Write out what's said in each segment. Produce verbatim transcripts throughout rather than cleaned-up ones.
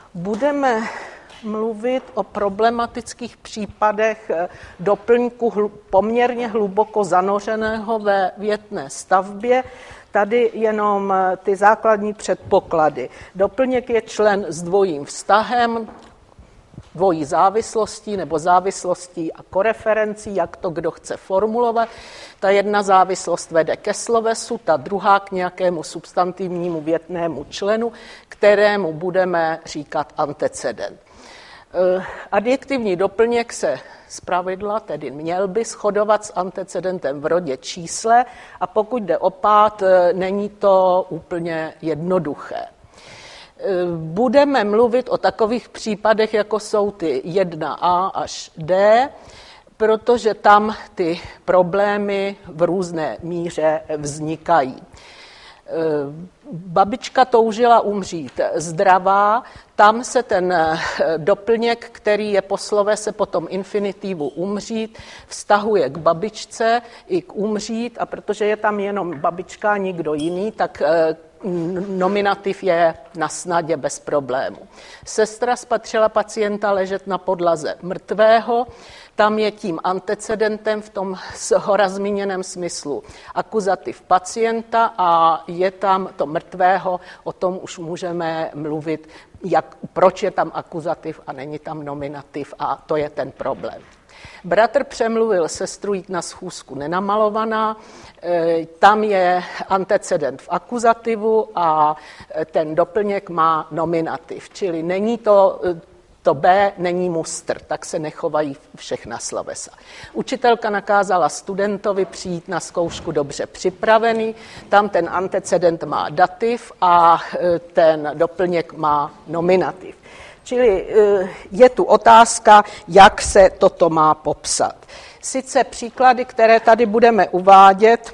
Budeme mluvit o problematických případech doplňku hl- poměrně hluboko zanořeného ve větné stavbě. Tady jenom ty základní předpoklady. Doplněk je člen s dvojím vztahem, dvojí závislostí nebo závislostí a koreferencí, jak to kdo chce formulovat. Ta jedna závislost vede ke slovesu, ta druhá k nějakému substantivnímu větnému členu, kterému budeme říkat antecedent. Adjektivní doplněk se zpravidla, tedy měl by shodovat s antecedentem v rodě čísle a pokud jde o pád, není to úplně jednoduché. Budeme mluvit o takových případech, jako jsou ty jedna a až D, protože tam ty problémy v různé míře vznikají. Babička toužila umřít zdravá, tam se ten doplněk, který je po slovese potom infinitivu umřít, vztahuje k babičce i k umřít a protože je tam jenom babička a nikdo jiný, tak nominativ je na snadě bez problému. Sestra spatřila pacienta ležet na podlaze mrtvého, tam je tím antecedentem v tom shora zmíněném smyslu akuzativ pacienta a je tam to mrtvého, o tom už můžeme mluvit, jak, proč je tam akuzativ a není tam nominativ a to je ten problém. Bratr přemluvil sestru jít na schůzku nenamalovaná, tam je antecedent v akuzativu a ten doplněk má nominativ, čili není to, to B není mustr, tak se nechovají všechna slovesa. Učitelka nakázala studentovi přijít na zkoušku dobře připravený, tam ten antecedent má dativ a ten doplněk má nominativ. Čili je tu otázka, jak se toto má popsat. Sice příklady, které tady budeme uvádět,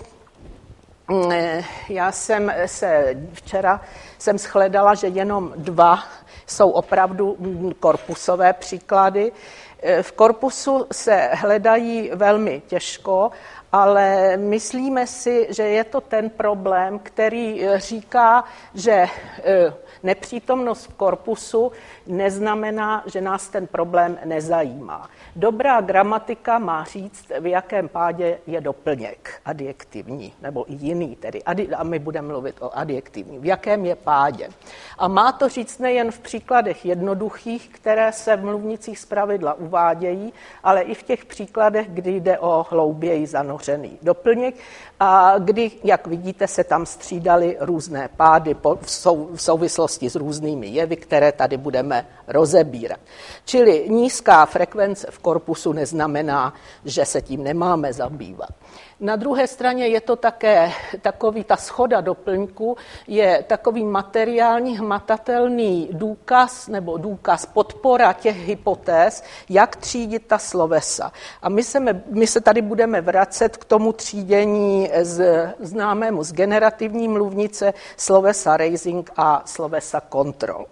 já jsem se včera jsem shledala, že jenom dva jsou opravdu korpusové příklady. V korpusu se hledají velmi těžko, ale myslíme si, že je to ten problém, který říká, že nepřítomnost v korpusu neznamená, že nás ten problém nezajímá. Dobrá gramatika má říct, v jakém pádě je doplněk adjektivní, nebo i jiný tedy, a my budeme mluvit o adjektivní, v jakém je pádě. A má to říct nejen v příkladech jednoduchých, které se v mluvnicích zpravidla uvádějí, ale i v těch příkladech, kdy jde o hlouběji zanořený doplněk a kdy, jak vidíte, se tam střídaly různé pády v souvislosti s různými jevy, které tady budeme rozebírat. Čili nízká frekvence v korpusu neznamená, že se tím nemáme zabývat. Na druhé straně je to také takový, ta shoda doplňku je takový materiální hmatatelný důkaz nebo důkaz podpora těch hypotéz, jak třídit ta slovesa. A my se, my se tady budeme vracet k tomu třídění z, známému z generativní mluvnice slovesa raising a slovesa control.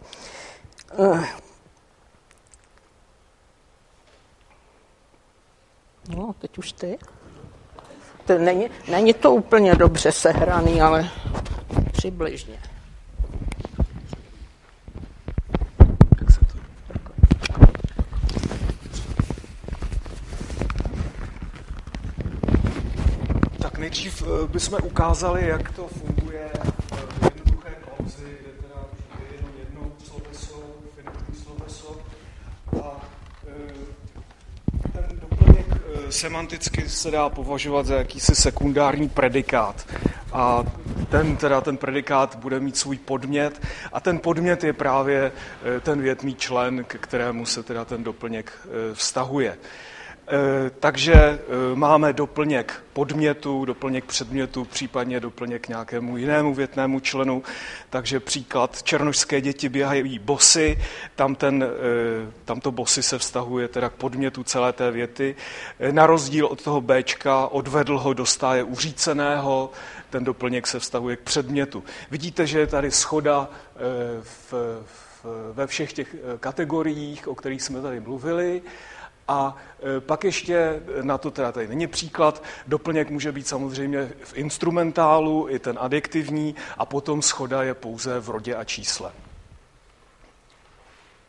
No, teď už ty. To není, není to úplně dobře sehraný, ale přibližně. Tak nejdřív bychom ukázali, jak to funguje v jednoduché klauzi, kde teda je jenom jednou sloveso, finitní sloveso a ten doplněk semanticky se dá považovat za jakýsi sekundární predikát. A ten, teda, ten predikát bude mít svůj podmět a ten podmět je právě ten větný člen, k kterému se teda ten doplněk vztahuje. Takže máme doplněk podmětu, doplněk předmětu, případně doplněk k nějakému jinému větnému členu. Takže příklad, černošské děti běhají bosy, tam, ten, tam to bosy se vztahuje teda k podmětu celé té věty. Na rozdíl od toho Bčka, odvedl ho do stáje uříceného, ten doplněk se vztahuje k předmětu. Vidíte, že je tady shoda v, v, ve všech těch kategoriích, o kterých jsme tady mluvili. A pak ještě, na to teda tady není příklad, doplněk může být samozřejmě v instrumentálu, i ten adjektivní, a potom shoda je pouze v rodě a čísle.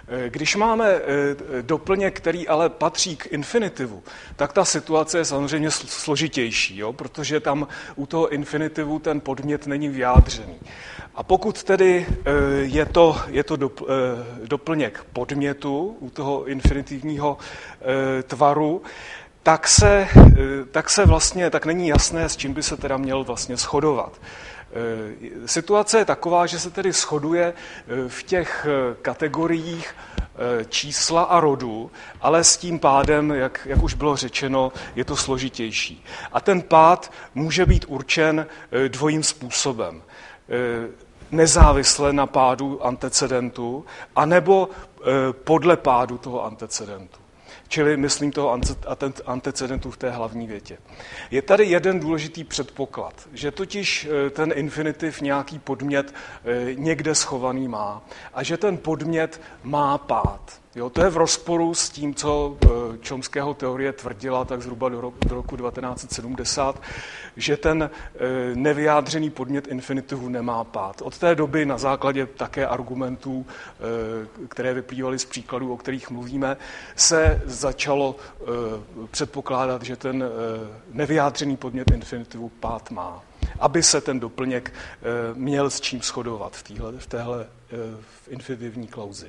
Když máme doplněk, který ale patří k infinitivu, tak ta situace je samozřejmě složitější, jo? Protože tam u toho infinitivu ten podmět není vyjádřený. A pokud tedy je to, je to doplněk podmětu u toho infinitivního tvaru, tak se, tak se vlastně, tak není jasné, s čím by se teda měl vlastně shodovat. Situace je taková, že se tedy shoduje v těch kategoriích čísla a rodu, ale s tím pádem, jak, jak už bylo řečeno, je to složitější. A ten pád může být určen dvojím způsobem. Nezávisle na pádu antecedentu, anebo podle pádu toho antecedentu. Čili myslím toho antecedentu v té hlavní větě. Je tady jeden důležitý předpoklad, že totiž ten infinitiv nějaký podmět někde schovaný má a že ten podmět má pád. Jo, to je v rozporu s tím, co Chomskyho teorie tvrdila tak zhruba do roku, do roku devatenáct set sedmdesát, že ten nevyjádřený podmět infinitivu nemá pád. Od té doby na základě také argumentů, které vyplývaly z příkladů, o kterých mluvíme, se začalo předpokládat, že ten nevyjádřený podmět infinitivu pád má, aby se ten doplněk měl s čím shodovat v, téhle, v téhle v infinitivní klauzi.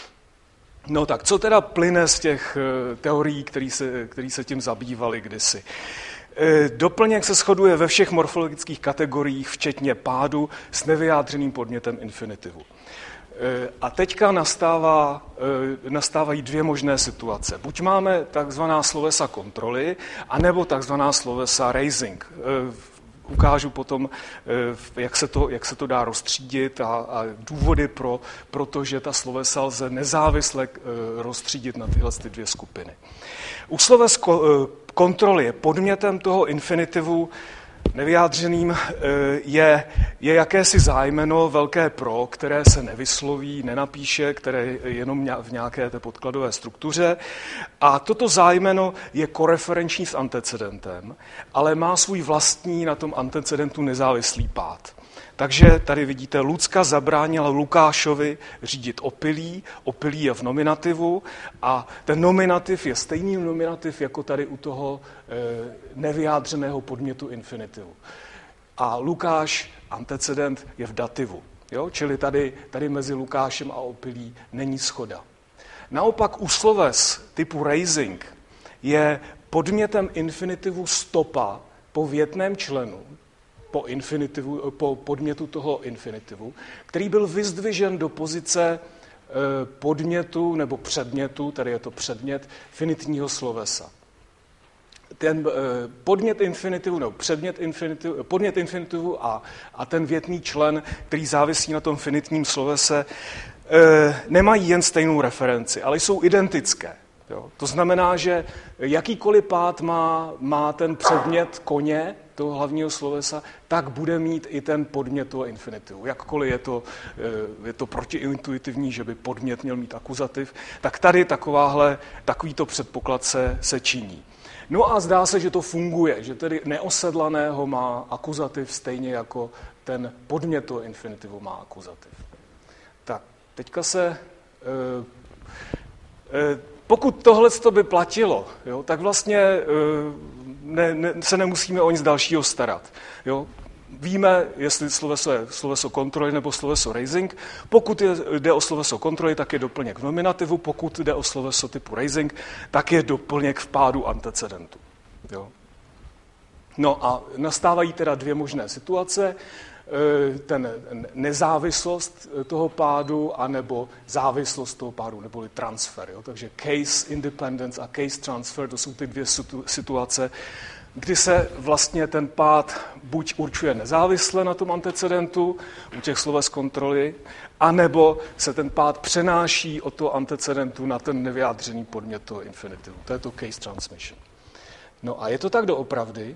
No tak, co teda plyne z těch teorií, které se, který se tím zabývaly kdysi? Doplněk se shoduje ve všech morfologických kategoriích, včetně pádu, s nevyjádřeným podmětem infinitivu. A teďka nastává, nastávají dvě možné situace. Buď máme takzvaná slovesa kontroly, anebo takzvaná slovesa raising. Ukážu potom, jak se to, jak se to dá rozstřídit a, a důvody pro, pro to, že ta slovesa lze nezávisle rozstřídit na tyhle ty dvě skupiny. U sloves kontroly je podmětem toho infinitivu nevyjádřeným je, je jakési zájmeno velké pro, které se nevysloví, nenapíše, které je jenom v nějaké té podkladové struktuře. A toto zájmeno je koreferenční s antecedentem, ale má svůj vlastní na tom antecedentu nezávislý pád. Takže tady vidíte, Lucka zabránila Lukášovi řídit opilí, opilí je v nominativu a ten nominativ je stejný nominativ jako tady u toho e, nevyjádřeného podmětu infinitivu. A Lukáš, antecedent, je v dativu. Jo? Čili tady, tady mezi Lukášem a opilí není shoda. Naopak u sloves typu raising je podmětem infinitivu stopa po větném členu, po, infinitivu, po podmětu toho infinitivu, který byl vyzdvižen do pozice podmětu nebo předmětu, tady je to předmět, finitního slovesa. Ten podmět infinitivu nebo předmět infinitivu, podmět infinitivu a, a ten větný člen, který závisí na tom finitním slovese, nemají jen stejnou referenci, ale jsou identické. Jo? To znamená, že jakýkoliv pád má, má ten předmět koně, toho hlavního slovesa, tak bude mít i ten podmět toho infinitivu. Jakkoliv je to, je to protiintuitivní, že by podmět měl mít akuzativ, tak tady takováhle, takovýto předpoklad se, se činí. No a zdá se, že to funguje, že tedy neosedlaného má akuzativ stejně jako ten podmět toho infinitivu má akuzativ. Tak, teďka se... E, e, Pokud tohle by platilo, jo, tak vlastně ne, ne, se nemusíme o nic dalšího starat. Jo. Víme, jestli sloveso je sloveso kontroly nebo sloveso raising. Pokud je, jde o sloveso kontroly, tak je doplněk v nominativu. Pokud jde o sloveso typu raising, tak je doplněk v pádu antecedentu. Jo. No a nastávají teda dvě možné situace. Ten nezávislost toho pádu anebo závislost toho pádu, neboli transfer. Jo? Takže case independence a case transfer, to jsou ty dvě situace, kdy se vlastně ten pád buď určuje nezávisle na tom antecedentu, u těch sloves kontroly, anebo se ten pád přenáší od toho antecedentu na ten nevyjádřený podmět toho infinitivu. To je to case transmission. No a je to tak doopravdy.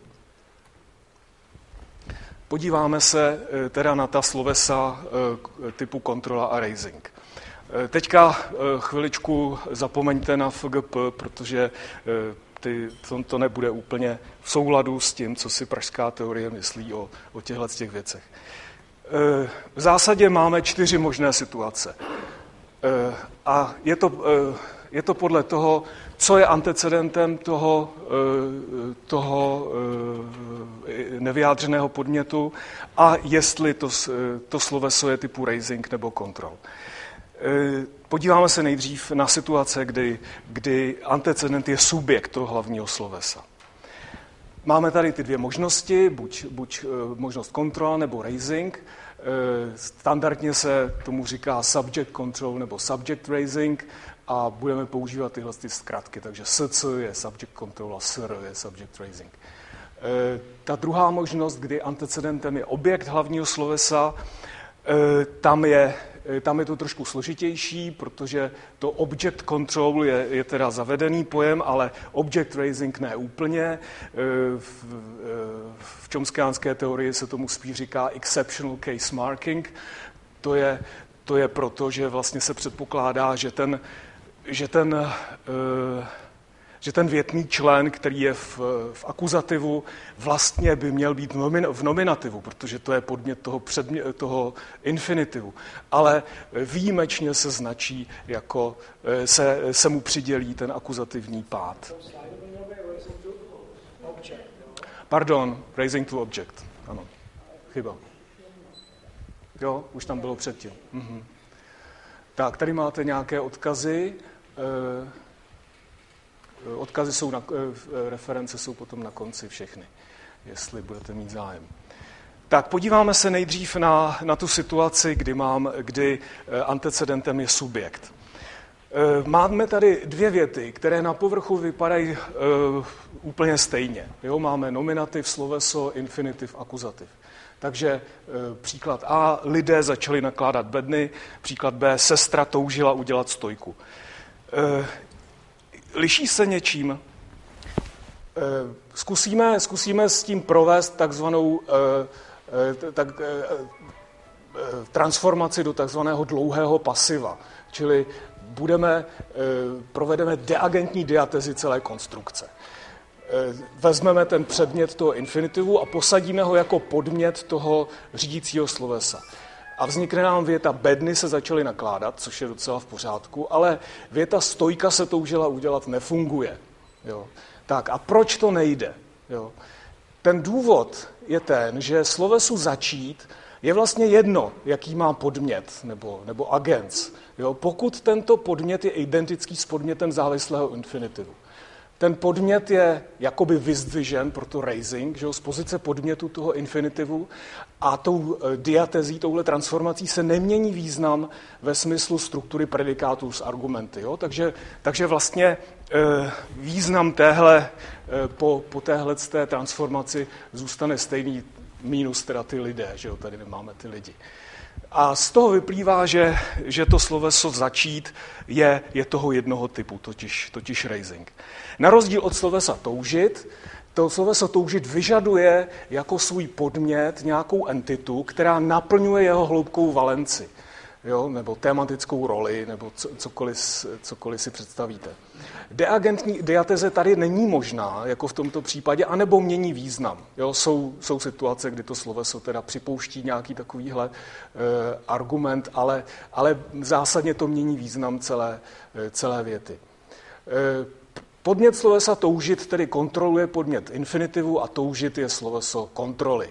Podíváme se teda na ta slovesa typu kontrola a raising. Teďka chviličku zapomeňte na F G P, protože ty, to, to nebude úplně v souladu s tím, co si pražská teorie myslí o, o těchto těch věcech. V zásadě máme čtyři možné situace. A je to, je to podle toho, co je antecedentem toho, toho nevyjádřeného podnětu a jestli to, to sloveso je typu raising nebo control. Podíváme se nejdřív na situace, kdy, kdy antecedent je subjekt toho hlavního slovesa. Máme tady ty dvě možnosti, buď, buď možnost control nebo raising. Standardně se tomu říká subject control nebo subject raising a budeme používat tyhle ty zkratky, takže S C je subject control a S R je subject raising. Ta druhá možnost, kdy antecedentem je objekt hlavního slovesa, tam je, tam je to trošku složitější, protože to object control je, je teda zavedený pojem, ale object raising ne úplně. V, v chomskyánské teorii se tomu spíš říká exceptional case marking. To je, to je proto, že vlastně se předpokládá, že ten, že ten že ten větný člen, který je v, v akuzativu, vlastně by měl být v nominativu, protože to je podmět toho, předmě, toho infinitivu. Ale výjimečně se značí, jako se, se mu přidělí ten akuzativní pád. Pardon, raising to object. Ano, chyba. Jo, už tam bylo předtím. Mhm. Tak, tady máte nějaké odkazy. Odkazy jsou na, reference jsou potom na konci všechny, jestli budete mít zájem. Tak podíváme se nejdřív na, na tu situaci, kdy, mám, kdy antecedentem je subjekt. Máme tady dvě věty, které na povrchu vypadají uh, úplně stejně. Jo, máme nominativ, sloveso, infinitiv, akuzativ. Takže uh, příklad A, lidé začali nakládat bedny, příklad B, sestra toužila udělat stojku. Uh, Liší se něčím? Zkusíme, zkusíme s tím provést takzvanou tak, transformaci do takzvaného dlouhého pasiva, čili budeme, provedeme deagentní diatezi celé konstrukce. Vezmeme ten předmět toho infinitivu a posadíme ho jako podmět toho řídícího slovesa. A vznikne nám věta bedny se začaly nakládat, což je docela v pořádku, ale věta stojka se toužila udělat nefunguje. Jo. Tak a proč to nejde? Jo. Ten důvod je ten, že slovesu začít je vlastně jedno, jaký má podmět nebo, nebo agens. Jo. Pokud tento podmět je identický s podmětem závislého infinitivu. Ten podmět je jakoby vyzdvižen, proto raising, že jo, z pozice podmětu toho infinitivu a tou diatezí, touhle transformací se nemění význam ve smyslu struktury predikátů s argumenty. Jo? Takže, takže vlastně e, význam téhle, e, po, po téhle té transformaci zůstane stejný, mínus teda ty lidé, že jo, tady nemáme ty lidi. A z toho vyplývá, že, že to sloveso začít je, je toho jednoho typu, totiž, totiž raising. Na rozdíl od slovesa toužit, to sloveso toužit vyžaduje jako svůj podmět nějakou entitu, která naplňuje jeho hloubkou valenci, jo, nebo tematickou roli, nebo co, cokoliv, cokoliv si představíte. Deagentní diateze tady není možná, jako v tomto případě, anebo mění význam. Jo, jsou, jsou situace, kdy to sloveso teda připouští nějaký takovýhle eh, argument, ale, ale zásadně to mění význam celé, eh, celé věty. Eh, podmět slovesa toužit tedy kontroluje podmět infinitivu a toužit je sloveso kontroly.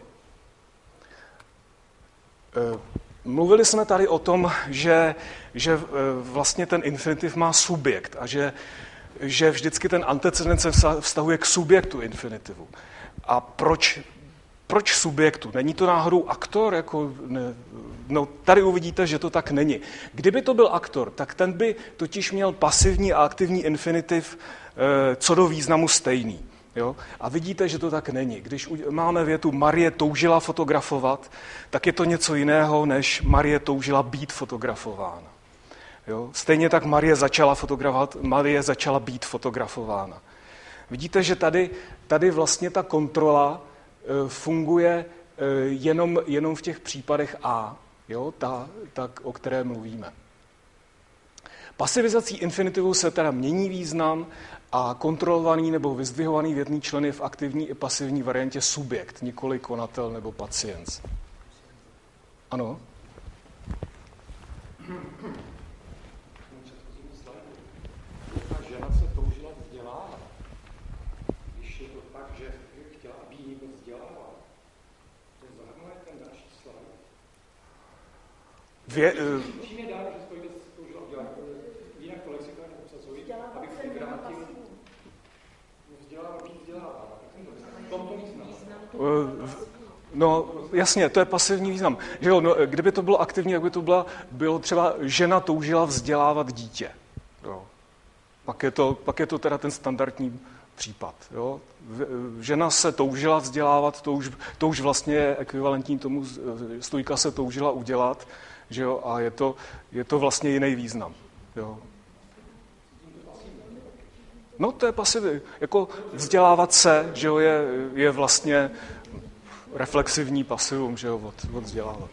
Eh, Mluvili jsme tady o tom, že, že vlastně ten infinitiv má subjekt a že, že vždycky ten antecedent se vztahuje k subjektu infinitivu. A proč, proč subjektu? Není to náhodou aktor? Jako ne, no, tady uvidíte, že to tak není. Kdyby to byl aktor, tak ten by totiž měl pasivní a aktivní infinitiv eh, co do významu stejný. Jo? A vidíte, že to tak není. Když máme větu Marie toužila fotografovat, tak je to něco jiného, než Marie toužila být fotografována. Jo? Stejně tak Marie začala fotografovat, Marie začala být fotografována. Vidíte, že tady, tady vlastně ta kontrola e, funguje e, jenom, jenom v těch případech A, jo? Ta, ta, o které mluvíme. Pasivizací infinitivu se teda mění význam a kontrolovaný nebo vyzdvihovaný větný člen je v aktivní i pasivní variantě subjekt, nikoli konatel nebo paciens. Ano? Vě, No, jasně, to je pasivní význam. Že jo, no, kdyby to bylo aktivní, jak by to byla, bylo třeba žena toužila vzdělávat dítě. Jo. Pak je to, pak je to teda ten standardní případ. Jo. Žena se toužila vzdělávat, to už, to už vlastně je ekvivalentní tomu, Stojka se toužila udělat, že jo, a je to, je to vlastně jiný význam. Jo. No, to je pasivní. Jako vzdělávat se, že jo, je, je vlastně reflexivní pasivum, že jo, od, od vzdělávat.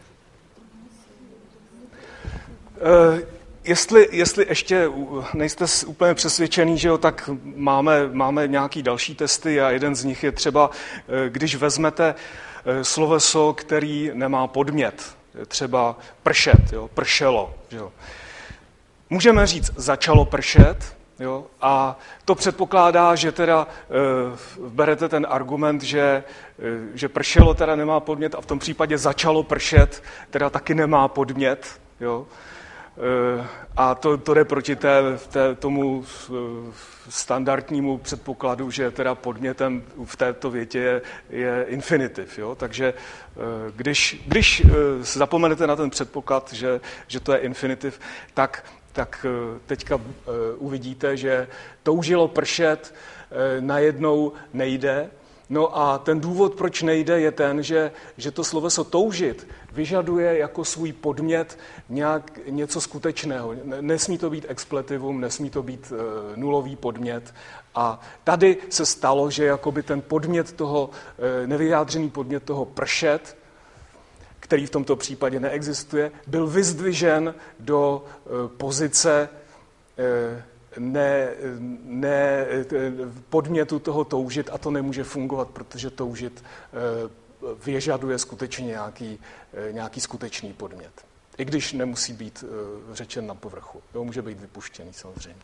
E, jestli, jestli ještě nejste úplně přesvědčený, že jo, tak máme, máme nějaký další testy a jeden z nich je třeba, když vezmete sloveso, který nemá podmět, třeba pršet, jo, pršelo, že jo. Můžeme říct začalo pršet, jo, a to předpokládá, že teda e, berete ten argument, že, e, že pršelo teda nemá podmět a v tom případě začalo pršet, teda taky nemá podmět. Jo. E, a to, to jde proti té, té, tomu e, standardnímu předpokladu, že teda podmětem v této větě je, je infinitiv. Jo. Takže e, když, když e, zapomenete na ten předpoklad, že, že to je infinitiv, tak tak teďka uvidíte, že toužilo pršet najednou nejde. No a ten důvod, proč nejde, je ten, že, že to sloveso toužit vyžaduje jako svůj podmět nějak něco skutečného. Nesmí to být expletivum, nesmí to být nulový podmět. A tady se stalo, že jakoby ten podmět toho, nevyjádřený podmět toho pršet, který v tomto případě neexistuje, byl vyzdvižen do pozice ne, ne, podmětu toho toužit a to nemůže fungovat, protože toužit vyžaduje skutečně nějaký, nějaký skutečný podmět. I když nemusí být řečen na povrchu. Jo, může být vypuštěný samozřejmě.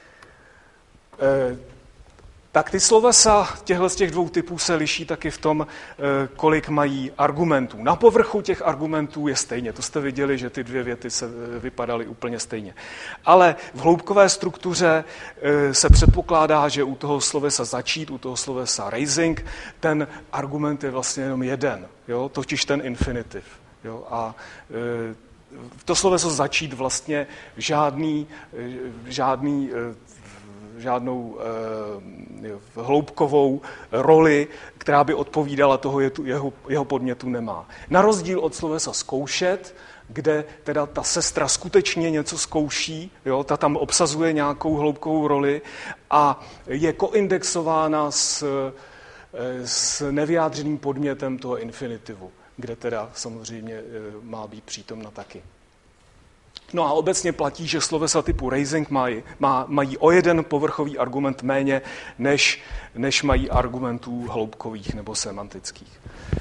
Tak ty slovesa těchto z těch dvou typů se liší taky v tom, kolik mají argumentů. Na povrchu těch argumentů je stejně. To jste viděli, že ty dvě věty se vypadaly úplně stejně. Ale v hloubkové struktuře se předpokládá, že u toho slovesa začít, u toho slovesa raising, ten argument je vlastně jenom jeden, jo? Totiž ten infinitiv. Jo? A to sloveso začít vlastně žádný, žádný žádnou eh, hloubkovou roli, která by odpovídala toho jeho, jeho podmětu nemá. Na rozdíl od slovesa zkoušet, kde teda ta sestra skutečně něco zkouší, jo, ta tam obsazuje nějakou hloubkovou roli a je koindexována s, s nevyjádřeným podmětem toho infinitivu, kde teda samozřejmě má být přítomna taky. No a obecně platí, že slovesa typu raising mají, má, mají o jeden povrchový argument méně, než, než mají argumentů hloubkových nebo semantických.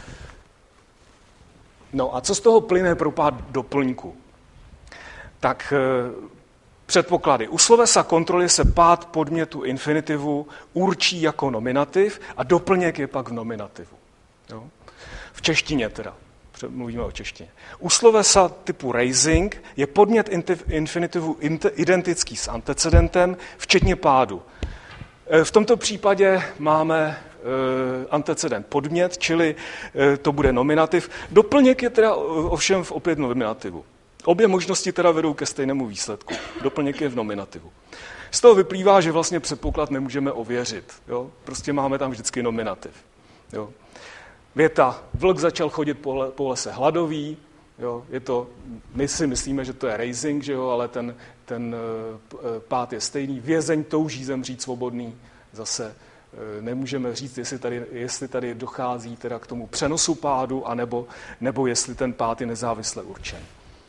No a co z toho plyne pro pár doplňků? Tak e, předpoklady. U slovesa kontroly se pád podmětu infinitivu určí jako nominativ a doplněk je pak v nominativu. Jo? V češtině teda. Mluvíme o češtině. U slovesa typu raising je podmět infinitivu identický s antecedentem, včetně pádu. V tomto případě máme antecedent podmět, čili to bude nominativ. Doplněk je teda ovšem v opět nominativu. Obě možnosti teda vedou ke stejnému výsledku. Doplněk je v nominativu. Z toho vyplývá, že vlastně předpoklad nemůžeme ověřit. Jo? Prostě máme tam vždycky nominativ. Jo? Věta, vlk začal chodit po, le, po lese hladový, jo, je to, my si myslíme, že to je raising, že jo, ale ten, ten uh, pád je stejný. Vězeň touží zemřít svobodný, zase uh, nemůžeme říct, jestli tady, jestli tady dochází teda k tomu přenosu pádu, anebo, nebo jestli ten pád je nezávisle určen.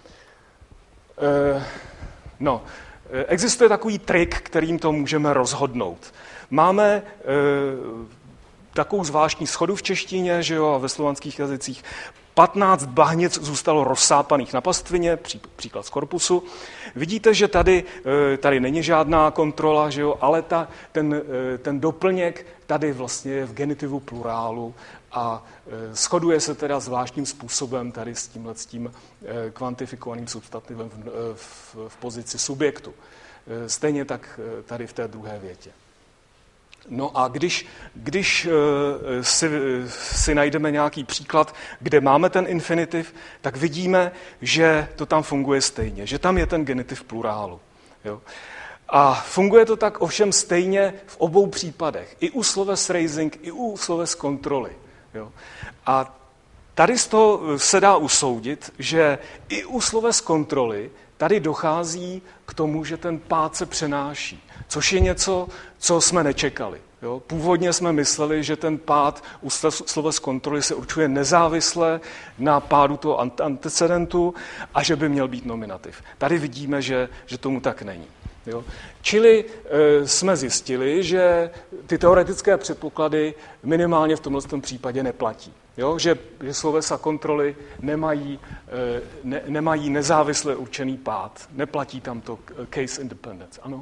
Uh, no, existuje takový trik, kterým to můžeme rozhodnout. Máme uh, takovou zvláštní schodu v češtině, že jo, a ve slovanských jazycích. patnáct bahnic zůstalo rozsápaných na pastvině, pří, příklad z korpusu. Vidíte, že tady, tady není žádná kontrola, že jo, ale ta, ten, ten doplněk tady vlastně je v genitivu plurálu a shoduje se teda zvláštním způsobem tady s tímhle s tím kvantifikovaným substantivem v, v, v pozici subjektu. Stejně tak tady v té druhé větě. No a když, když si, si najdeme nějaký příklad, kde máme ten infinitiv, tak vidíme, že to tam funguje stejně, že tam je ten genitiv plurálu. Jo? A funguje to tak ovšem stejně v obou případech. I u sloves raising, i u sloves kontroly. Jo? A tady z toho se dá usoudit, že i u sloves kontroly tady dochází k tomu, že ten pád se přenáší, což je něco, co jsme nečekali. Jo? Původně jsme mysleli, že ten pád u sloves kontroly se určuje nezávisle na pádu toho antecedentu a že by měl být nominativ. Tady vidíme, že, že tomu tak není. Jo? Čili e, jsme zjistili, že ty teoretické předpoklady minimálně v tomhle případě neplatí. Jo? Že, že slovesa kontroly nemají, e, ne, nemají nezávisle určený pád. Neplatí tam to case independence. Ano?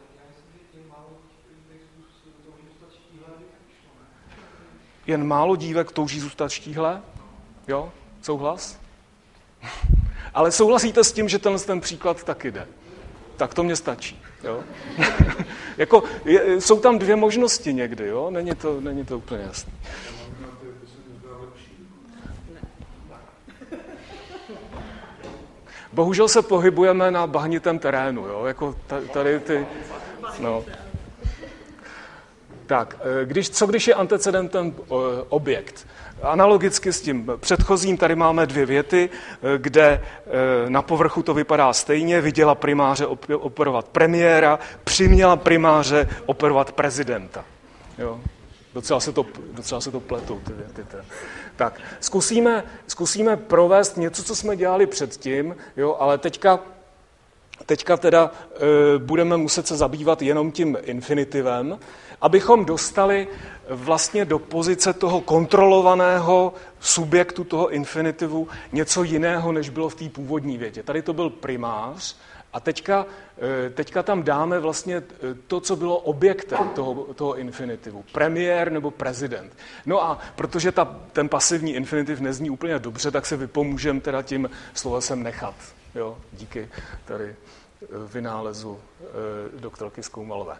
Jen málo dívek touží zůstat štíhlé? Jo? Souhlas? Ale souhlasíte s tím, že tenhle ten příklad taky jde? Tak to mě stačí. Jo? Jako, je, jsou tam dvě možnosti někdy, jo? Není to, není to úplně jasné. Bohužel se pohybujeme na bahnitém terénu, jo? Jako tady ty... No. Tak, když, co když je antecedentem objekt? Analogicky s tím předchozím tady máme dvě věty, kde na povrchu to vypadá stejně. Viděla primáře operovat premiéra, přiměla primáře operovat prezidenta. Jo? Docela se to, docela se to pletou ty věty. Tak, zkusíme, zkusíme provést něco, co jsme dělali předtím, jo? Ale teďka, teďka teda e, budeme muset se zabývat jenom tím infinitivem, abychom dostali vlastně do pozice toho kontrolovaného subjektu toho infinitivu něco jiného, než bylo v té původní větě. Tady to byl primář a teďka, teďka tam dáme vlastně to, co bylo objektem toho, toho infinitivu. Premiér nebo prezident. No a protože ta, ten pasivní infinitiv nezní úplně dobře, tak se vypomůžeme teda tím slovesem nechat. Jo? Díky tady vynálezu e, doktorky Skoumalové.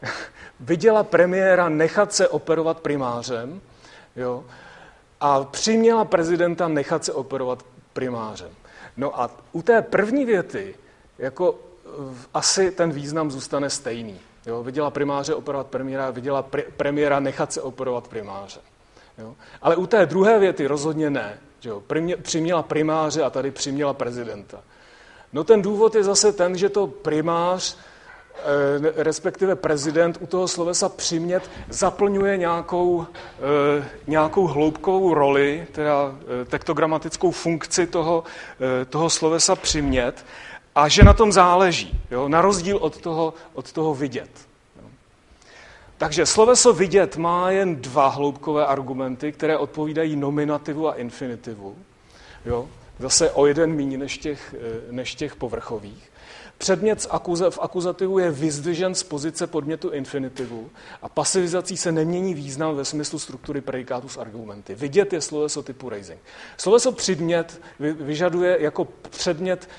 Viděla premiéra nechat se operovat primářem, jo, a přiměla prezidenta nechat se operovat primářem. No a u té první věty jako asi ten význam zůstane stejný. Jo. Viděla primáře operovat premiéra, viděla pre, premiéra nechat se operovat primářem. Jo. Ale u té druhé věty rozhodně ne. Jo. Primě, přiměla primáře a tady přiměla prezidenta. No ten důvod je zase ten, že to primář, respektive prezident u toho slovesa přimět zaplňuje nějakou, nějakou hloubkovou roli, teda tektogramatickou funkci toho, toho slovesa přimět a že na tom záleží, jo, na rozdíl od toho, od toho vidět. Jo. Takže sloveso vidět má jen dva hloubkové argumenty, které odpovídají nominativu a infinitivu. Jo. Zase o jeden míň než těch, než těch povrchových. Předmět v akuzativu je vyzdvižen z pozice podmětu infinitivu a pasivizací se nemění význam ve smyslu struktury predikátu s argumenty. Vidět je sloveso typu raising. Sloveso předmět vyžaduje jako předmět,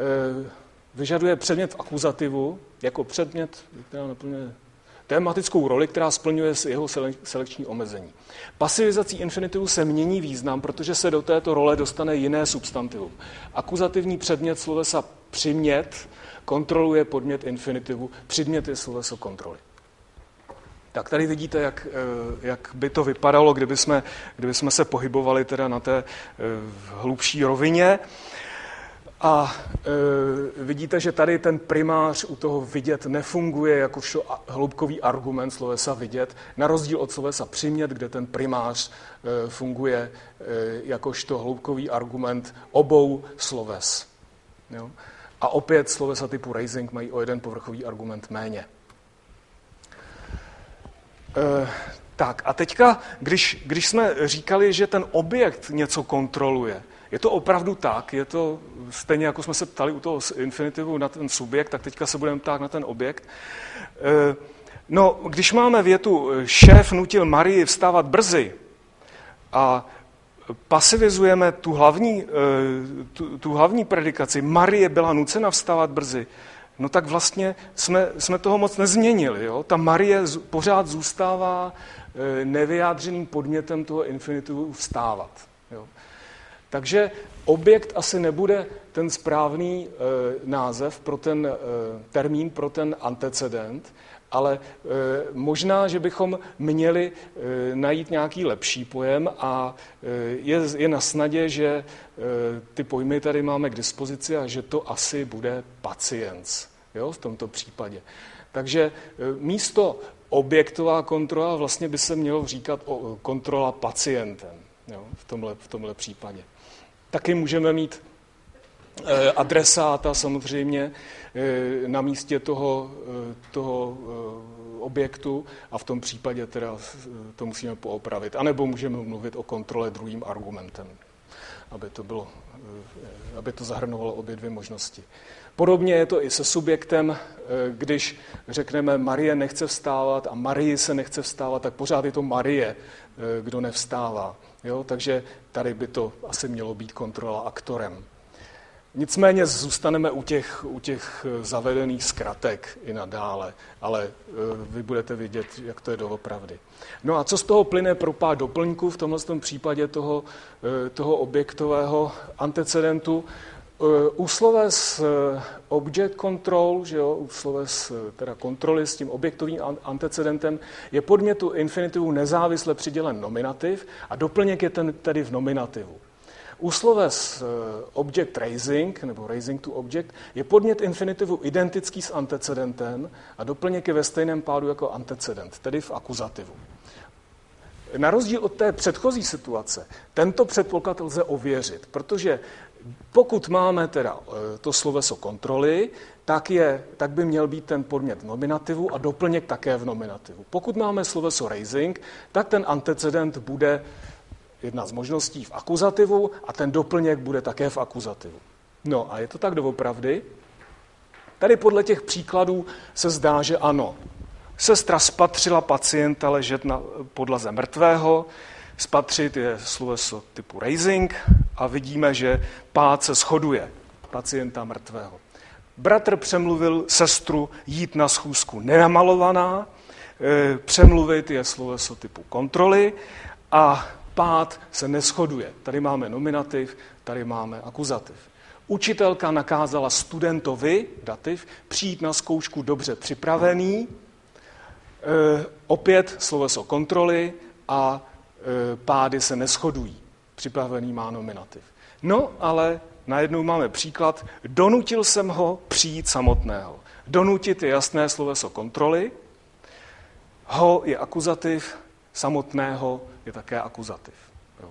vyžaduje předmět v akuzativu, jako předmět, která naplňuje tématickou roli, která splňuje jeho selekční omezení. Pasivizací infinitivu se mění význam, protože se do této role dostane jiné substantivum. Akuzativní předmět slovesa přimět kontroluje podmět infinitivu, předmět je sloveso kontroly. Tak tady vidíte, jak, jak by to vypadalo, kdyby jsme, kdyby jsme se pohybovali teda na té hlubší rovině. A e, vidíte, že tady ten primář u toho vidět nefunguje jakožto hloubkový argument slovesa vidět, na rozdíl od slovesa přimět, kde ten primář e, funguje e, jakožto hloubkový argument obou sloves. Jo? A opět slovesa typu raising mají o jeden povrchový argument méně. E, Tak a teďka, když, když jsme říkali, že ten objekt něco kontroluje, je to opravdu tak, je to stejně jako jsme se ptali u toho infinitivu na ten subjekt, tak teďka se budeme ptát na ten objekt. No, když máme větu šéf nutil Marii vstávat brzy a pasivizujeme tu hlavní, tu, tu hlavní predikaci, Marie byla nucena vstávat brzy, no tak vlastně jsme, jsme toho moc nezměnili. Jo? Ta Marie pořád zůstává nevyjádřeným podmětem toho infinitivu vstávat. Jo? Takže objekt asi nebude ten správný e, název pro ten e, termín, pro ten antecedent, ale e, možná, že bychom měli e, najít nějaký lepší pojem a e, je, je na snadě, že e, ty pojmy tady máme k dispozici a že to asi bude patiens, jo, v tomto případě. Takže e, místo objektová kontrola vlastně by se mělo říkat o, kontrola pacientem, jo, v tomhle, v tomhle případě. Taky můžeme mít e, adresáta samozřejmě e, na místě toho, e, toho e, objektu a v tom případě teda to musíme poopravit. A nebo můžeme mluvit o kontrole druhým argumentem, aby to, bylo, e, aby to zahrnovalo obě dvě možnosti. Podobně je to i se subjektem, když řekneme Marie nechce vstávat a Marii se nechce vstávat, tak pořád je to Marie, kdo nevstává. Jo? Takže tady by to asi mělo být kontrola aktorem. Nicméně zůstaneme u těch, u těch zavedených zkratek i nadále, ale vy budete vědět, jak to je doopravdy. No a co z toho plyne pro pár doplňků v tomhle případě toho, toho objektového antecedentu? U sloves object control, že jo, u sloves teda kontroly s tím objektovým antecedentem je podmětu infinitivu nezávisle přidělen nominativ a doplněk je ten tedy v nominativu. U sloves object raising, nebo raising to object, je podmět infinitivu identický s antecedentem a doplněk je ve stejném pádu jako antecedent, tedy v akuzativu. Na rozdíl od té předchozí situace, tento předpoklad lze ověřit, protože pokud máme teda to sloveso kontroly, tak, je, tak by měl být ten podmět v nominativu a doplněk také v nominativu. Pokud máme sloveso raising, tak ten antecedent bude jedna z možností v akuzativu a ten doplněk bude také v akuzativu. No a je to tak doopravdy? Tady podle těch příkladů se zdá, že ano. Sestra spatřila pacienta ležet na podlaze mrtvého, spatřit je sloveso typu raising a vidíme, že pád se shoduje pacienta mrtvého. Bratr přemluvil sestru jít na schůzku nenamalovaná, přemluvit je sloveso typu kontroly a pád se neshoduje. Tady máme nominativ, tady máme akuzativ. Učitelka nakázala studentovi, dativ, přijít na zkoušku dobře připravený, e, opět sloveso kontroly a e, pády se neshodují. Připravený má nominativ. No, ale najednou máme příklad, donutil jsem ho přijít samotného. Donutit je jasné sloveso kontroly, ho je akuzativ, samotného je také akuzativ. Jo.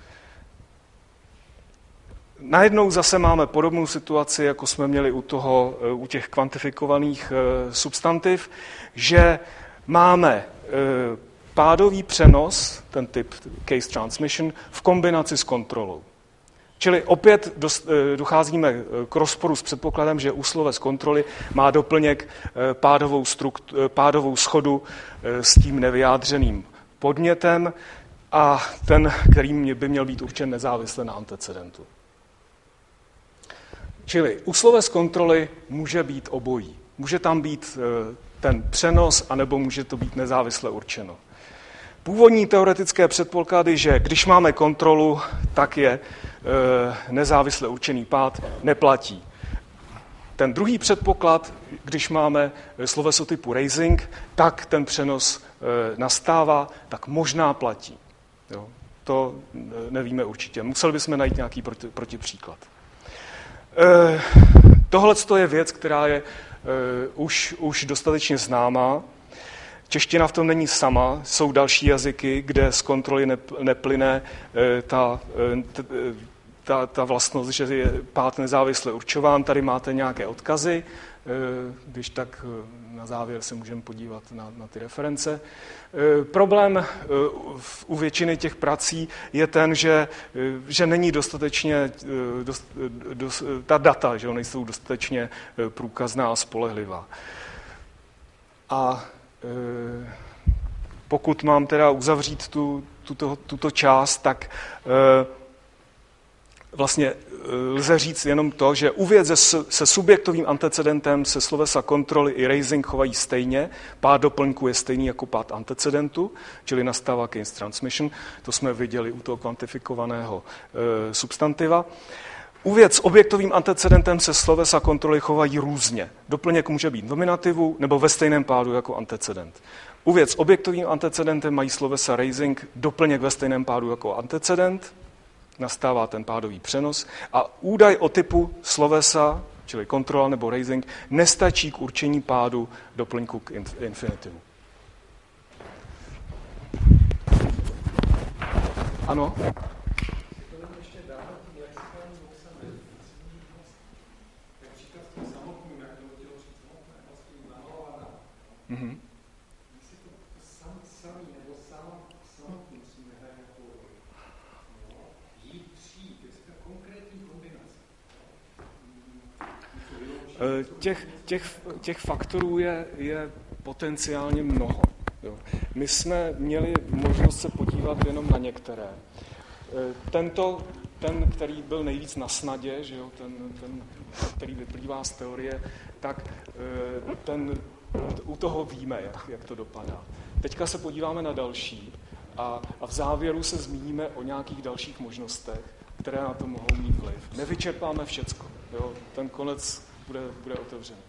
Najednou zase máme podobnou situaci, jako jsme měli u, toho, u těch kvantifikovaných e, substantiv, že máme e, pádový přenos, ten typ case transmission, v kombinaci s kontrolou. Čili opět docházíme k rozporu s předpokladem, že u sloves kontroly má doplněk pádovou, strukt, pádovou schodu s tím nevyjádřeným podmětem a ten, který by měl být určen nezávisle na antecedentu. Čili u sloves kontroly může být obojí. Může tam být ten přenos, anebo může to být nezávisle určeno. Původní teoretické předpoklady, že když máme kontrolu, tak je e, nezávisle určený pád, neplatí. Ten druhý předpoklad, když máme sloveso typu raising, tak ten přenos e, nastává, tak možná platí. Jo, to nevíme určitě. Museli bychom najít nějaký proti, protipříklad. E, Tohle je věc, která je e, už, už dostatečně známá. Čeština v tom není sama, jsou další jazyky, kde z kontroly neplyne ta, ta, ta vlastnost, že je pád nezávisle určován. Tady máte nějaké odkazy, když tak na závěr se můžeme podívat na, na ty reference. Problém u většiny těch prací je ten, že, že není dostatečně, dost, dost, ta data, že nejsou dostatečně průkazná a spolehlivá. A pokud mám teda uzavřít tu, tuto, tuto část, tak vlastně lze říct jenom to, že u věc se subjektovým antecedentem se slovesa kontroly i raising chovají stejně, pád doplňku je stejný jako pád antecedentu, čili nastává case transmission, to jsme viděli u toho kvantifikovaného e, substantiva. U věc s objektovým antecedentem se slovesa kontroly chovají různě. Doplněk může být v nominativu nebo ve stejném pádu jako antecedent. U věc s objektovým antecedentem mají slovesa raising doplněk ve stejném pádu jako antecedent, nastává ten pádový přenos a údaj o typu slovesa, čili kontrola nebo raising, nestačí k určení pádu doplňku k infinitivu. Ano? Mm-hmm. Těch, těch, těch faktorů je, je potenciálně mnoho. Jo. My jsme měli možnost se podívat jenom na některé. Tento, ten, který byl nejvíc na snadě, že jo, ten, ten, který vyplývá z teorie, tak ten, u toho víme, jak, jak to dopadá. Teďka se podíváme na další a, a v závěru se zmíníme o nějakých dalších možnostech, které na to mohou mít vliv. Nevyčerpáme všecko. Jo. Ten konec Bude, bude otevřený.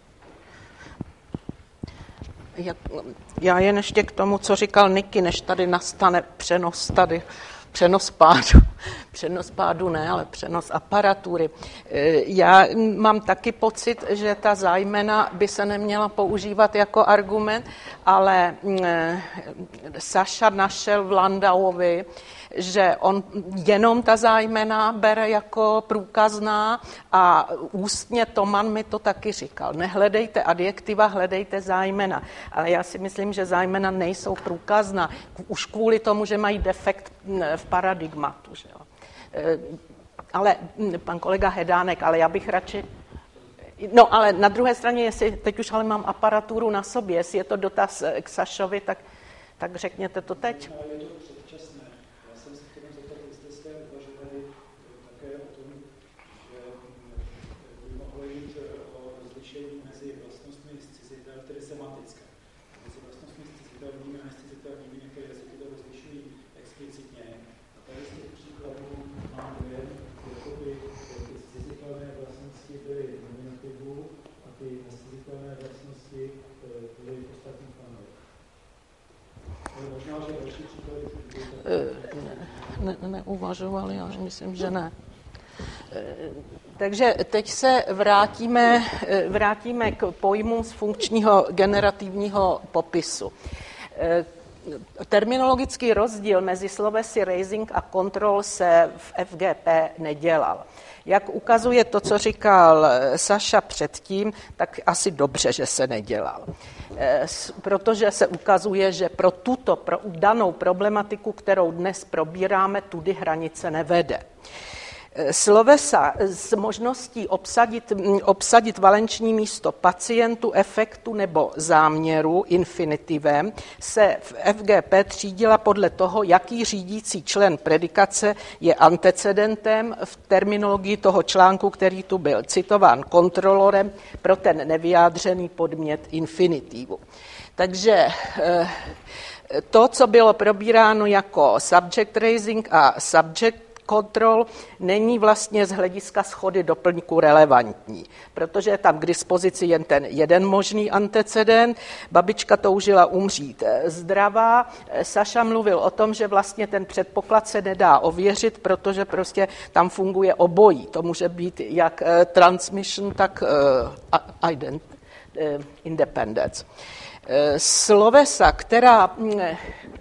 Já jen ještě k tomu, co říkal Niky, než tady nastane přenos tady, přenos pádu. Přenos pádu ne, ale přenos aparatury. Já mám taky pocit, že ta zájmena by se neměla používat jako argument, ale Saša našel v Landauovi, že on jenom ta zájmena bere jako průkazná a ústně Toman mi to taky říkal. Nehledejte adjektiva, hledejte zájmena. Ale já si myslím, že zájmena nejsou průkazná. Už kvůli tomu, že mají defekt v paradigmatu. Že jo. Ale pan kolega Hedánek, ale já bych radši... No ale na druhé straně, jestli teď už ale mám aparaturu na sobě, jestli je to dotaz k Sašovi, tak, tak řekněte to teď. Ne, neuvažovali, já myslím, že ne. Takže teď se vrátíme, vrátíme k pojmům z funkčního generativního popisu. Terminologický rozdíl mezi slovesy raising a control se v F G P nedělal. Jak ukazuje to, co říkal Saša předtím, tak asi dobře, že se nedělal. Protože se ukazuje, že pro tuto pro danou problematiku, kterou dnes probíráme, tudy hranice nevede. Slovesa s možností obsadit, obsadit valenční místo pacientu, efektu nebo záměru infinitivem se v F G P třídila podle toho, jaký řídící člen predikace je antecedentem v terminologii toho článku, který tu byl citován kontrolorem pro ten nevyjádřený podmět infinitivu. Takže to, co bylo probíráno jako subject raising a subject control, není vlastně z hlediska shody doplňku relevantní, protože je tam k dispozici jen ten jeden možný antecedent. Babička toužila umřít zdravá. Saša mluvil o tom, že vlastně ten předpoklad se nedá ověřit, protože prostě tam funguje obojí. To může být jak transmission, tak uh, ident, uh, independence. Slovesa, která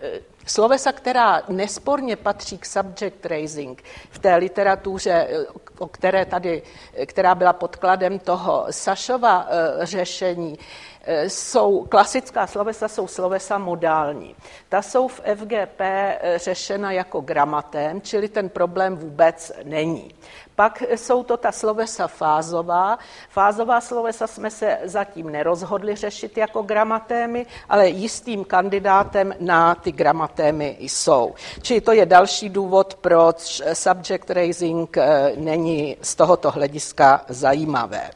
Slovesa, která nesporně patří k subject raising v té literatuře, o které tady, která byla podkladem toho Sašova řešení, jsou klasická slovesa, jsou slovesa modální. Ta jsou v F G P řešena jako gramatém, čili ten problém vůbec není. Pak jsou to ta slovesa fázová. Fázová slovesa jsme se zatím nerozhodli řešit jako gramatémy, ale jistým kandidátem na ty gramatémy jsou. Čili to je další důvod, proč subject raising není z tohoto hlediska zajímavé.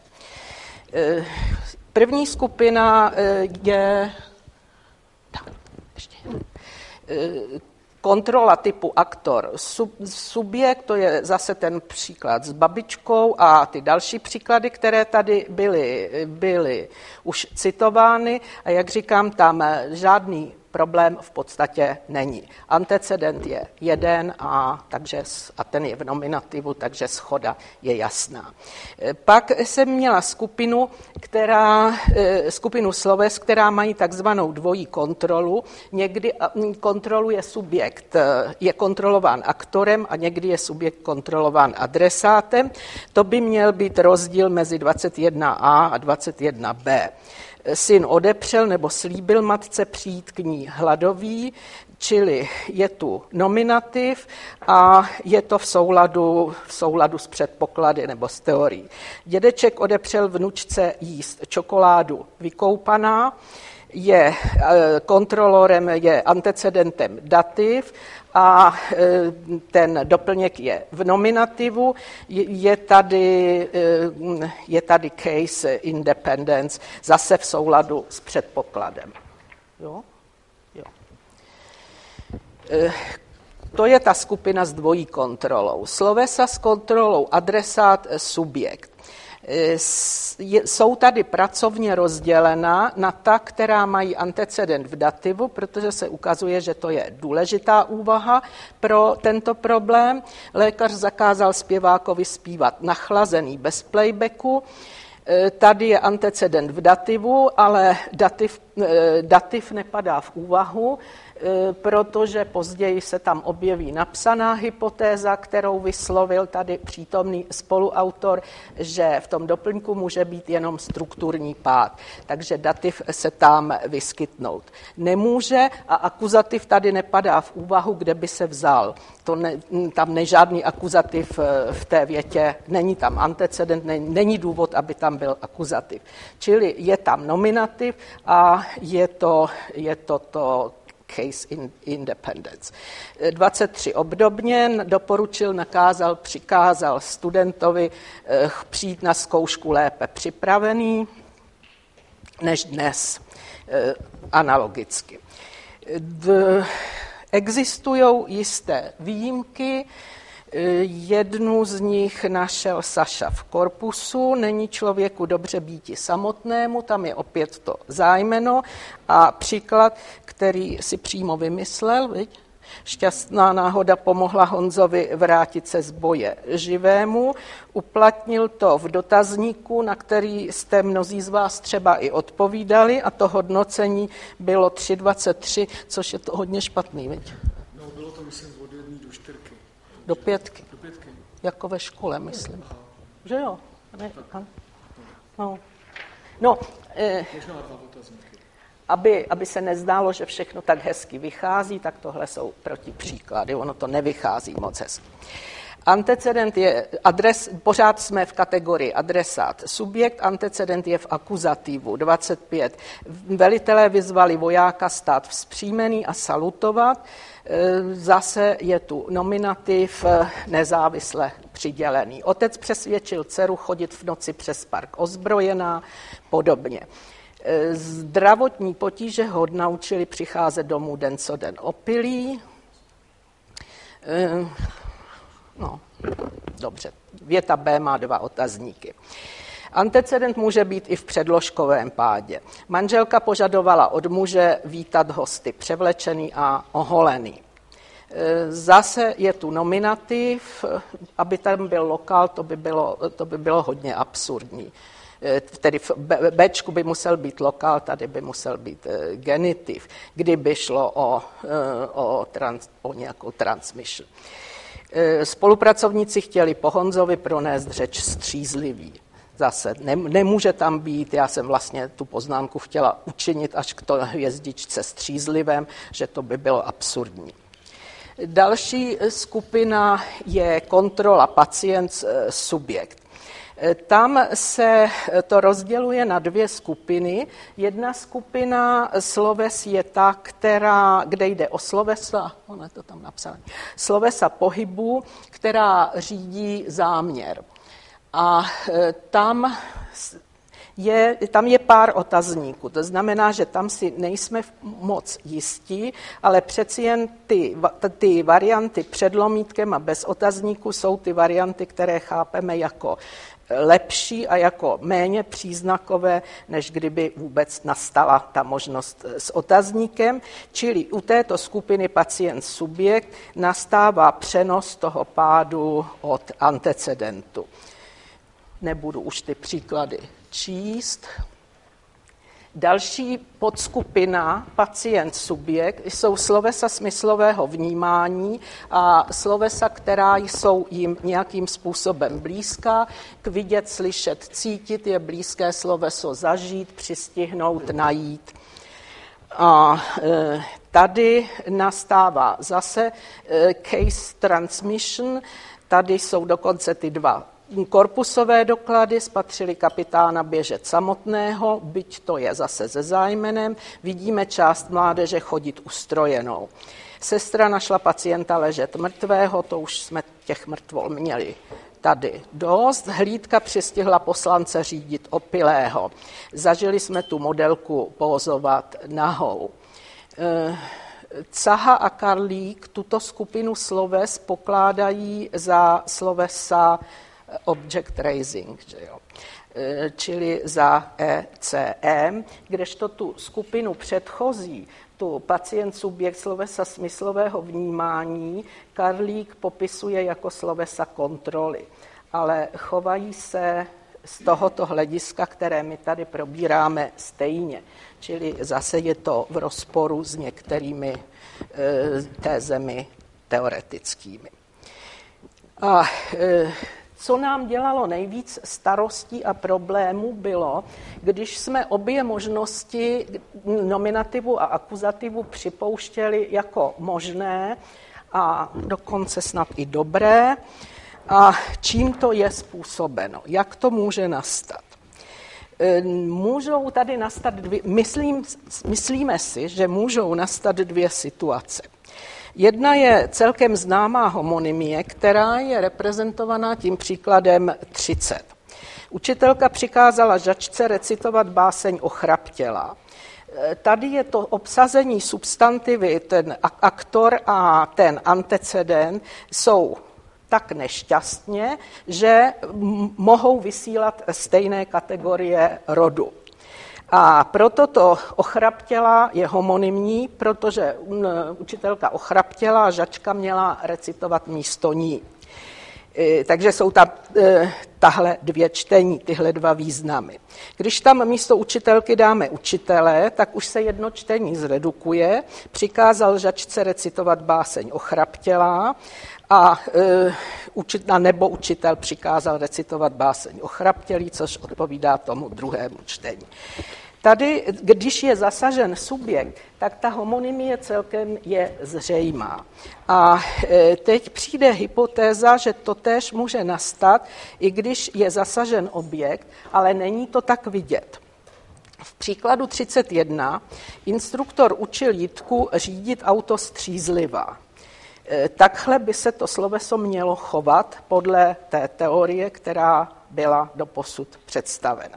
První skupina je tak, ještě, kontrola typu aktor. Sub, subjekt, to je zase ten příklad s babičkou a ty další příklady, které tady byly, byly už citovány. A jak říkám, tam žádný problém v podstatě není. Antecedent je jeden a, takže, a ten je v nominativu, takže shoda je jasná. Pak jsem měla skupinu, která, skupinu sloves, která mají takzvanou dvojí kontrolu. Někdy kontroluje subjekt, je kontrolován aktorem a někdy je subjekt kontrolován adresátem. To by měl být rozdíl mezi dvacet jedna a a dvacet jedna b. Syn odepřel nebo slíbil matce přijít k ní hladový, čili je tu nominativ a je to v souladu, v souladu s předpoklady nebo s teorií. Dědeček odepřel vnučce jíst čokoládu vykoupaná, je kontrolorem, je antecedentem dativ a ten doplněk je v nominativu, je tady, je tady case independence, zase v souladu s předpokladem. Jo? Jo. To je ta skupina s dvojí kontrolou. Slovesa s kontrolou adresát, subjekt. Jsou tady pracovně rozdělena na ta, která mají antecedent v dativu, protože se ukazuje, že to je důležitá úvaha pro tento problém. Lékař zakázal zpěvákovi zpívat nachlazený bez playbacku. Tady je antecedent v dativu, ale dativ, dativ nepadá v úvahu, protože později se tam objeví napsaná hypotéza, kterou vyslovil tady přítomný spoluautor, že v tom doplňku může být jenom strukturní pád. Takže dativ se tam vyskytnout nemůže a akuzativ tady nepadá v úvahu, kde by se vzal. To ne, tam ne žádný akuzativ v té větě, není tam antecedent, ne, není důvod, aby tam byl akuzativ. Čili je tam nominativ a je to, je to, to case in independence. dvacet tři obdobně doporučil, nakázal, přikázal studentovi eh, přijít na zkoušku lépe připravený než dnes, eh, analogicky. D- Existují jisté výjimky, jednu z nich našel Saša v korpusu, není člověku dobře býti samotnému, tam je opět to zájmeno a příklad, který si přímo vymyslel, viď? Šťastná náhoda pomohla Honzovi vrátit se z boje živému, uplatnil to v dotazníku, na který jste mnozí z vás třeba i odpovídali a to hodnocení bylo tři dvacet tři, což je to hodně špatný, viď? No, bylo to, myslím, od jedné do čtyřky. Do pětky. Do pětky. Jako ve škole, myslím. Aha. Že jo? Ne? No, no eh, možná dva otazníky. Aby, aby se nezdálo, že všechno tak hezky vychází, tak tohle jsou protipříklady. Ono to nevychází moc hezky. Antecedent je adres, pořád jsme v kategorii adresát. Subjekt, antecedent je v akuzativu dvacet pět. Velitelé vyzvali vojáka stát vzpřímený a salutovat. Zase je tu nominativ nezávisle přidělený. Otec přesvědčil dceru chodit v noci přes park ozbrojená, podobně. Zdravotní potíže ho naučili přicházet domů den co den opilý. No, dobře. Věta B má dva otazníky. Antecedent může být i v předložkovém pádě. Manželka požadovala od muže vítat hosty převlečený a oholený. Zase je tu nominativ, aby tam byl lokál, to by bylo, to by bylo hodně absurdní. tedy v Bčku by musel být lokál, tady by musel být genitiv, kdyby šlo o, o, trans, o nějakou transmission. Spolupracovníci chtěli po Honzovi pronést řeč střízlivý. Zase ne, nemůže tam být, já jsem vlastně tu poznámku chtěla učinit až k to hvězdičce střízlivém, že to by bylo absurdní. Další skupina je kontrola pacient subjekt. Tam se to rozděluje na dvě skupiny. Jedna skupina sloves je ta, která, kde jde o slovesa, ono je to tam napsané, slovesa pohybu, která řídí záměr. A tam je, tam je pár otazníků. To znamená, že tam si nejsme moc jistí, ale přeci jen ty, ty varianty před lomítkem a bez otazníků jsou ty varianty, které chápeme jako lepší a jako méně příznakové, než kdyby vůbec nastala ta možnost s otazníkem. Čili u této skupiny pacient subjekt nastává přenos toho pádu od antecedentu. Nebudu už ty příklady číst. Další podskupina pacient subjekt jsou slovesa smyslového vnímání a slovesa, která jsou jim nějakým způsobem blízká. K vidět, slyšet, cítit je blízké sloveso zažít, přistihnout, najít. A tady nastává zase case transmission. Tady jsou dokonce ty dva korpusové doklady, spatřili kapitána Běžec samotného, byť to je zase se zájmenem. Vidíme část mládeže chodit ustrojenou. Sestra našla pacienta ležet mrtvého, to už jsme těch mrtvol měli tady dost. Hlídka přistihla poslance řídit opilého. Zažili jsme tu modelku pózovat nahou. Caha a Karlík tuto skupinu sloves pokládají za slovesa object raising, že jo? Čili za E C E, kdežto tu skupinu předchozí, tu pacient subjekt slovesa smyslového vnímání, Karlík popisuje jako slovesa kontroly, ale chovají se z tohoto hlediska, které my tady probíráme, stejně. Čili zase je to v rozporu s některými e, tézemi teoretickými. A e, co nám dělalo nejvíc starostí a problémů bylo, když jsme obě možnosti nominativu a akuzativu připouštěli jako možné a dokonce snad i dobré. A čím to je způsobeno? Jak to může nastat? Můžou tady nastat dvě, myslím, myslíme si, že můžou nastat dvě situace. Jedna je celkem známá homonymie, která je reprezentovaná tím příkladem třicet. Učitelka přikázala žačce recitovat báseň Ochraptěla. Tady je to obsazení substantivy, ten aktor a ten antecedent jsou tak nešťastně, že mohou vysílat stejné kategorie rodu. A proto to Ochraptěla je homonymní, protože učitelka ochraptěla a žačka měla recitovat místo ní. Takže jsou tam tahle dvě čtení, tyhle dva významy. Když tam místo učitelky dáme učitele, tak už se jedno čtení zredukuje. Přikázal žačce recitovat báseň Ochraptěla a, a nebo učitel přikázal recitovat báseň Ochraptělý, což odpovídá tomu druhému čtení. Tady, když je zasažen subjekt, tak ta homonymie celkem je zřejmá. A teď přijde hypotéza, že to též může nastat, i když je zasažen objekt, ale není to tak vidět. V příkladu třicet jedna instruktor učil Jitku řídit auto střízlivá. Takhle by se to sloveso mělo chovat podle té teorie, která byla doposud představena.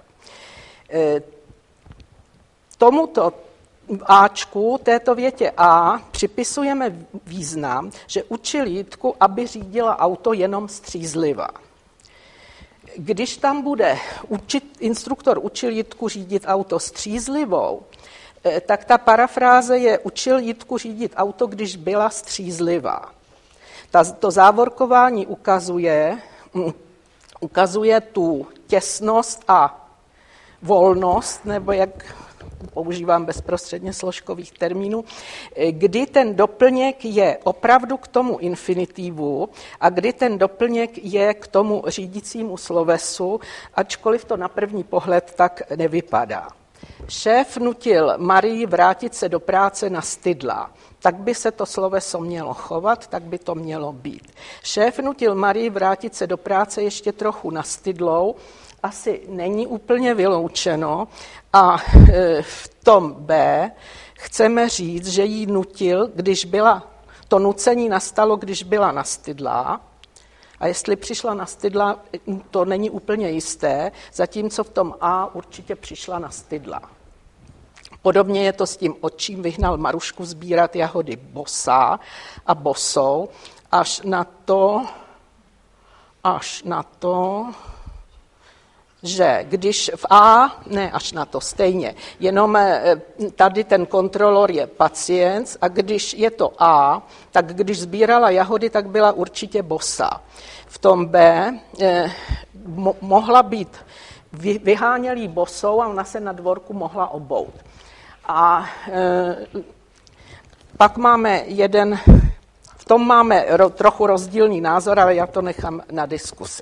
Tomuto Ačku, této větě A, připisujeme význam, že učil Jitku, aby řídila auto jenom střízlivá. Když tam bude učit, instruktor učil Jitku řídit auto střízlivou, tak ta parafráze je učil Jitku řídit auto, když byla střízlivá. Ta, to závorkování ukazuje, ukazuje tu těsnost a volnost, nebo jak používám bezprostředně složkových termínů, kdy ten doplněk je opravdu k tomu infinitivu a kdy ten doplněk je k tomu řídícímu slovesu, ačkoliv to na první pohled tak nevypadá. Šéf nutil Marii vrátit se do práce nastydlá. Tak by se to sloveso mělo chovat, tak by to mělo být. Šéf nutil Marii vrátit se do práce ještě trochu nastydlou, asi není úplně vyloučeno a v tom B chceme říct, že jí nutil, když byla, to nucení nastalo, když byla nastydlá, a jestli přišla nastydlá, to není úplně jisté, zatímco v tom A určitě přišla nastydlá. Podobně je to s tím, od čím vyhnal Marušku sbírat jahody bosá a bosou, až na to, až na to, že když v A, ne až na to stejně, jenom tady ten kontrolor je pacient a když je to A, tak když sbírala jahody, tak byla určitě bosá. V tom B eh, mo- mohla být, vy, vyháněl jí bosou a ona se na dvorku mohla obout. A e, pak máme jeden, v tom máme ro, trochu rozdílný názor, ale já to nechám na diskusi.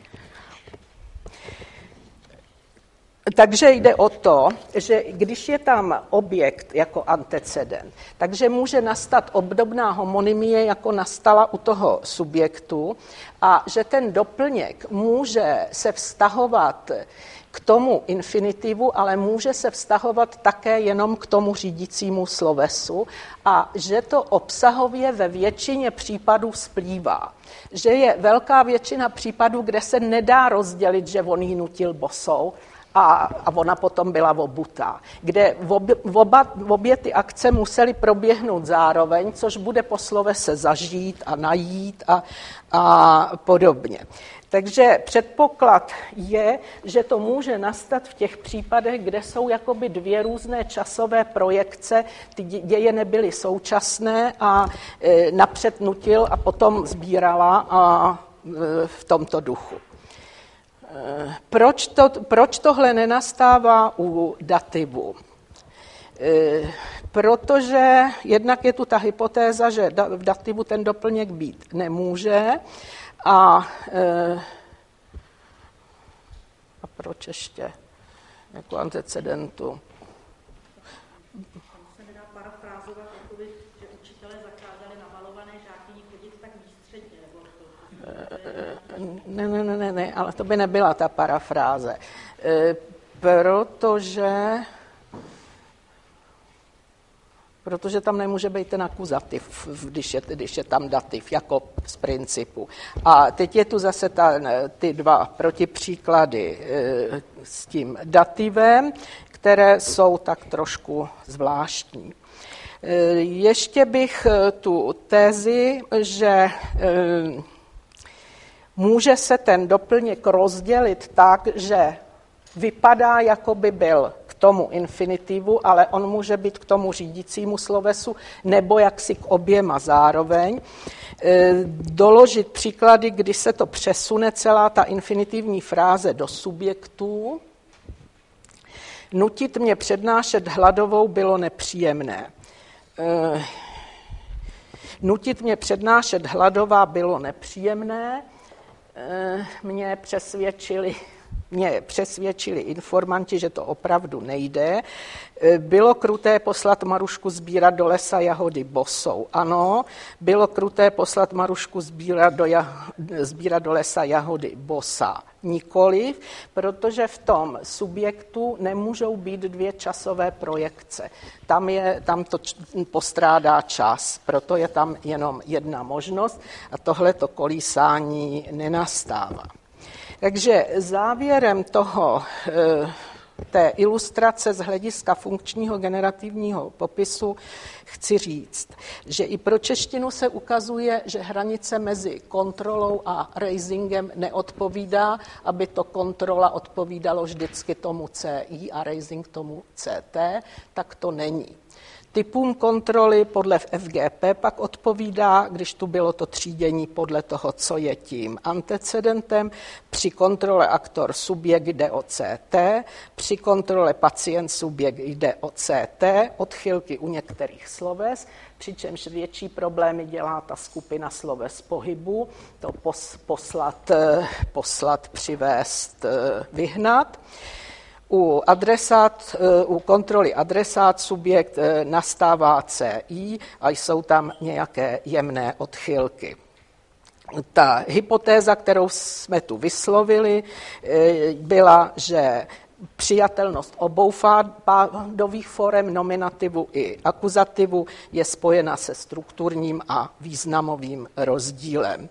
Takže jde o to, že když je tam objekt jako antecedent, takže může nastat obdobná homonymie, jako nastala u toho subjektu, a že ten doplněk může se vztahovat k tomu infinitivu, ale může se vztahovat také jenom k tomu řídícímu slovesu a že to obsahově ve většině případů splývá. Že je velká většina případů, kde se nedá rozdělit, že on jí nutil bosou, A, a ona potom byla obutá, kde v obě, v oba, v obě ty akce musely proběhnout zároveň, což bude po slovese zažít a najít a, a podobně. Takže předpoklad je, že to může nastat v těch případech, kde jsou jakoby dvě různé časové projekce, ty děje nebyly současné a e, napřed nutil a potom sbírala a e, v tomto duchu. Proč, to, proč tohle nenastává u dativu? E, protože jednak je tu ta hypotéza, že da, v dativu ten doplněk být nemůže a, e, a proč ještě jako antecedentu? Ne, ne, ne, ne, ale to by nebyla ta parafráze, e, protože, protože tam nemůže být ten akuzativ, když je, když je tam dativ, jako z principu. A teď je tu zase ta, ty dva protipříklady e, s tím dativem, které jsou tak trošku zvláštní. E, ještě bych tu tezi, že e, může se ten doplněk rozdělit tak, že vypadá, jako by byl k tomu infinitivu, ale on může být k tomu řídícímu slovesu, nebo jaksi k oběma zároveň. E, doložit příklady, kdy se to přesune celá ta infinitivní fráze do subjektů. Nutit mě přednášet hladovou bylo nepříjemné. E, nutit mě přednášet hladová bylo nepříjemné. Mě přesvědčili, mě přesvědčili informanti, že to opravdu nejde. Bylo kruté poslat Marušku sbírat do lesa jahody bosou. Ano, bylo kruté poslat Marušku sbírat do, jah, sbírat do lesa jahody bosa. Nikoliv, protože v tom subjektu nemůžou být dvě časové projekce. Tam, je, tam to postrádá čas, proto je tam jenom jedna možnost a tohleto kolísání nenastává. Takže závěrem toho, té ilustrace z hlediska funkčního generativního popisu chci říct, že i pro češtinu se ukazuje, že hranice mezi kontrolou a raisingem neodpovídá, aby to kontrola odpovídalo vždycky tomu C I a raising tomu C T, tak to není. Typům kontroly podle F G P pak odpovídá, když tu bylo to třídění podle toho, co je tím antecedentem. Při kontrole aktor subjekt jde o C T, při kontrole pacient subjekt jde o C T, odchylky u některých sloves, přičemž větší problémy dělá ta skupina sloves pohybu, to pos, poslat, poslat, přivést, vyhnat. U, adresát, u kontroly adresát subjekt nastává C I a jsou tam nějaké jemné odchylky. Ta hypotéza, kterou jsme tu vyslovili, byla, že přijatelnost obou pádových forem nominativu i akuzativu je spojena se strukturním a významovým rozdílem.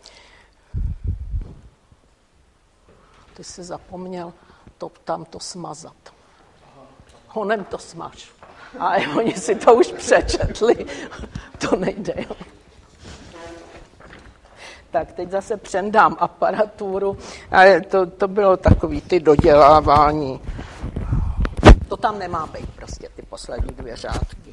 Ty jsi zapomněl to, tam to smazat. Honem to smaž. A oni si to už přečetli. To nejde, jo. Tak teď zase přendám aparaturu. A to, to bylo takový ty dodělávání. To tam nemá být prostě ty poslední dvě řádky.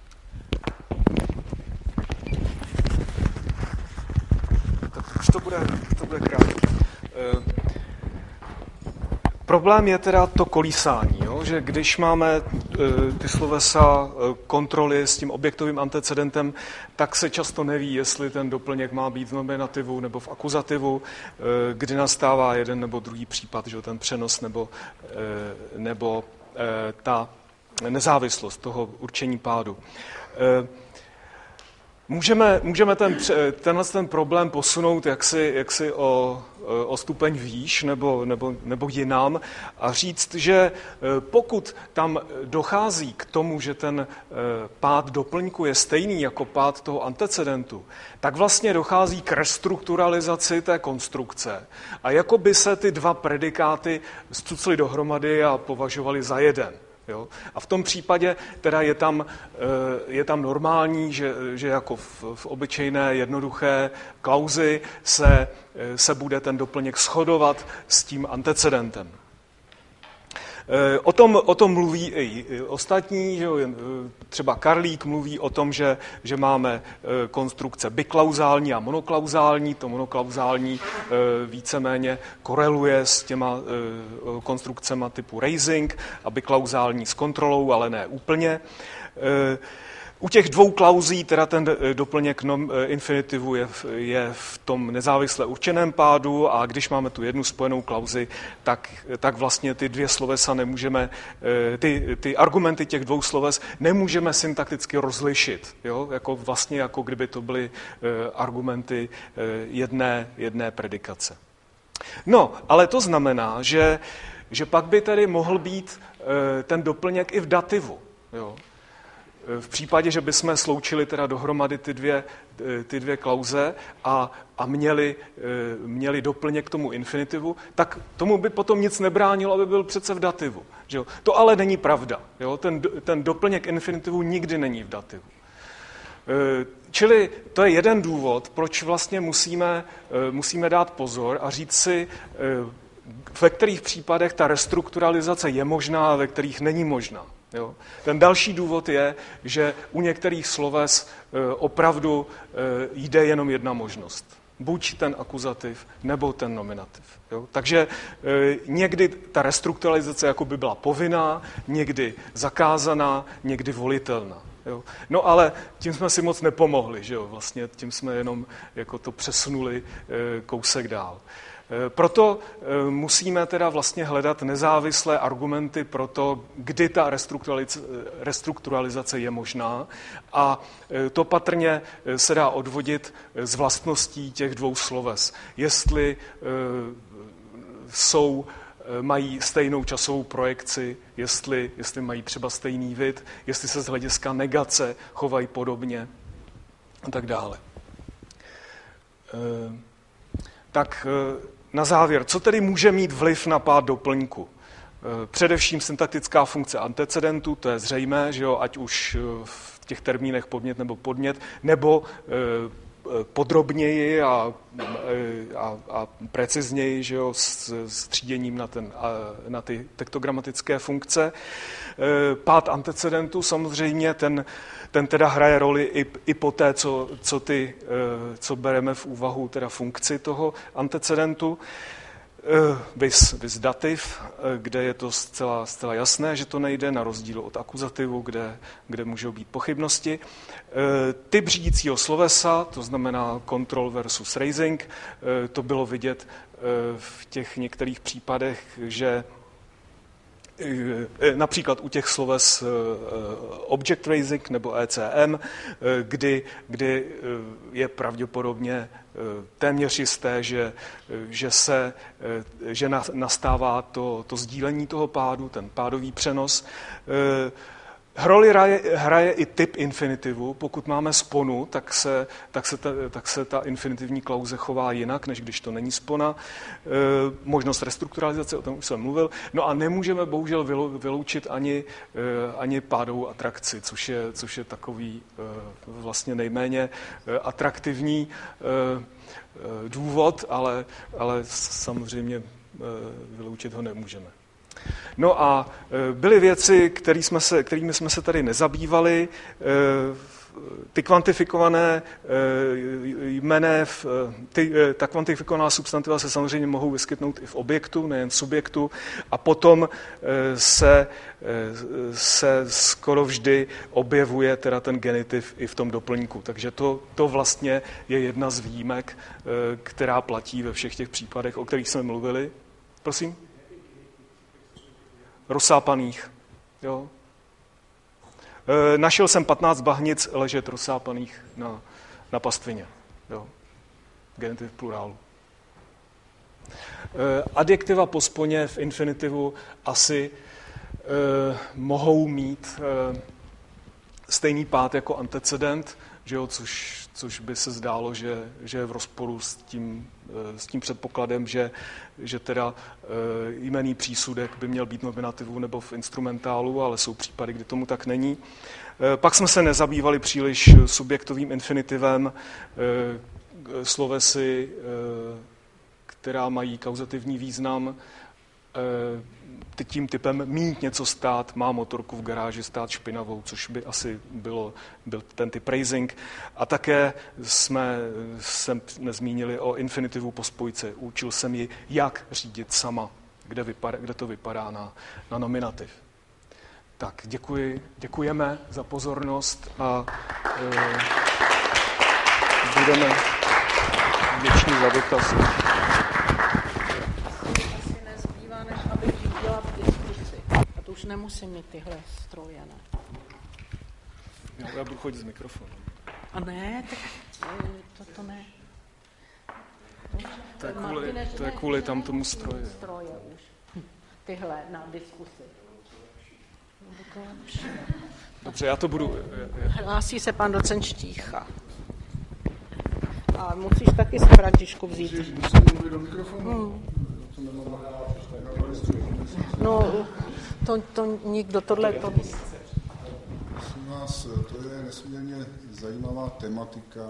Tak už to bude, to bude krátké. Uh... Problém je teda to kolísání, jo? Že když máme e, ty slovesa e, kontroly s tím objektovým antecedentem, tak se často neví, jestli ten doplněk má být v nominativu nebo v akuzativu, e, kdy nastává jeden nebo druhý případ, že ten přenos nebo, e, nebo e, ta nezávislost toho určení pádu. E, Můžeme, můžeme ten, tenhle ten problém posunout jaksi, jaksi o, o stupeň výš nebo, nebo, nebo jinam a říct, že pokud tam dochází k tomu, že ten pád doplňku je stejný jako pád toho antecedentu, tak vlastně dochází k restrukturalizaci té konstrukce a jako by se ty dva predikáty zcucly dohromady a považovali za jeden. Jo? A v tom případě teda je tam, je tam normální, že, že jako v, v obyčejné jednoduché klauzi se, se bude ten doplněk shodovat s tím antecedentem. O tom, o tom mluví i ostatní, že třeba Karlík mluví o tom, že, že máme konstrukce biklauzální a monoklauzální. To monoklauzální víceméně koreluje s těma konstrukcemi typu raising a biklauzální s kontrolou, ale ne úplně. U těch dvou klauzí, teda ten doplněk infinitivu je v, je v tom nezávisle určeném pádu a když máme tu jednu spojenou klauzi, tak, tak vlastně ty dvě slovesa nemůžeme, ty, ty argumenty těch dvou sloves nemůžeme syntakticky rozlišit. Jo? Jako vlastně jako kdyby to byly argumenty jedné, jedné predikace. No, ale to znamená, že, že pak by tedy mohl být ten doplněk i v dativu. Jo? V případě, že bychom sloučili teda dohromady ty dvě, ty dvě klauze a, a měli, měli doplněk k tomu infinitivu, tak tomu by potom nic nebránilo, aby byl přece v dativu. Že jo? To ale není pravda. Jo? Ten, ten doplněk infinitivů nikdy není v dativu. Čili to je jeden důvod, proč vlastně musíme, musíme dát pozor a říct si, ve kterých případech ta restrukturalizace je možná a ve kterých není možná. Jo. Ten další důvod je, že u některých sloves e, opravdu e, jde jenom jedna možnost. Buď ten akuzativ, nebo ten nominativ. Jo. Takže e, někdy ta restrukturalizace jako by byla povinná, někdy zakázaná, někdy volitelná. Jo. No ale tím jsme si moc nepomohli, že jo. Vlastně tím jsme jenom jako to přesunuli e, kousek dál. Proto musíme teda vlastně hledat nezávislé argumenty pro to, kdy ta restrukturalizace, restrukturalizace je možná a to patrně se dá odvodit z vlastností těch dvou sloves. Jestli jsou, mají stejnou časovou projekci, jestli, jestli mají třeba stejný vid, jestli se z hlediska negace chovají podobně a tak dále. Tak na závěr, co tedy může mít vliv na pád doplňku? Především syntaktická funkce antecedentu, to je zřejmé, že jo, ať už v těch termínech podmět nebo podmět, nebo podrobněji a, a, a precizněji, že jo, s, s tříděním na, ten, na ty tektogramatické funkce. Pád antecedentu samozřejmě, ten, ten teda hraje roli i, i po té, co, co, ty, co bereme v úvahu teda funkci toho antecedentu. Vis, vis dativ, kde je to zcela, zcela jasné, že to nejde, na rozdíl od akuzativu, kde, kde můžou být pochybnosti. Typ řídícího slovesa, to znamená control versus raising, to bylo vidět v těch některých případech, že například u těch sloves object raising nebo E C M, kdy, kdy je pravděpodobně téměř jisté, že, že, se, že nastává to, to sdílení toho pádu, ten pádový přenos. Roli hraje, hraje i typ infinitivu. Pokud máme sponu, tak se, tak, se ta, tak se ta infinitivní klauze chová jinak, než když to není spona. E, možnost restrukturalizace, o tom už jsem mluvil. No a nemůžeme bohužel vyloučit ani, e, ani pádovou atrakci, což je, což je takový e, vlastně nejméně e, atraktivní e, e, důvod, ale, ale samozřejmě e, vyloučit ho nemůžeme. No a byly věci, který jsme se, kterými jsme se tady nezabývali. Ty kvantifikované jmené, ty, ta kvantifikovaná substantiva se samozřejmě mohou vyskytnout i v objektu, nejen v subjektu. A potom se, se skoro vždy objevuje teda ten genitiv i v tom doplňku. Takže to, to vlastně je jedna z výjimek, která platí ve všech těch případech, o kterých jsme mluvili. Prosím? Rozsápaných. Jo. E, našel jsem patnáct bahnic ležet rozsápaných na, na pastvině. Jo. Genitiv plurálu. E, adjektiva po sponě v infinitivu asi e, mohou mít e, stejný pád jako antecedent, že jo, což, což by se zdálo, že, že je v rozporu s tím, s tím předpokladem, že, že teda jmenný přísudek by měl být nominativu nebo v instrumentálu, ale jsou případy, kdy tomu tak není. Pak jsme se nezabývali příliš subjektovým infinitivem, slovesy, která mají kauzativní význam, tím typem mít něco stát, má motorku v garáži stát špinavou, což by asi bylo, byl ten typ raising. A také jsme se nezmínili o infinitivu po spojce. Učil jsem ji, jak řídit sama, kde, vypadá, kde to vypadá na, na nominativ. Tak, děkuji, děkujeme za pozornost a e, budeme vděční za dotazy. Už nemusím mít tyhle stroje, ne? Já, já budu chodit s mikrofonem. A ne, tak to, to ne. To je kvůli, Martine, to je kvůli tam tomu stroji. Stroje už. Tyhle na diskusi. Dobře, já to budu... Hlásí se pan docent Štícha. A musíš taky z Františku vzít. Musím mluvit do mikrofonu? Hmm. No, to, to nikdo tohle... To... Prosím vás, to je nesmírně zajímavá tematika,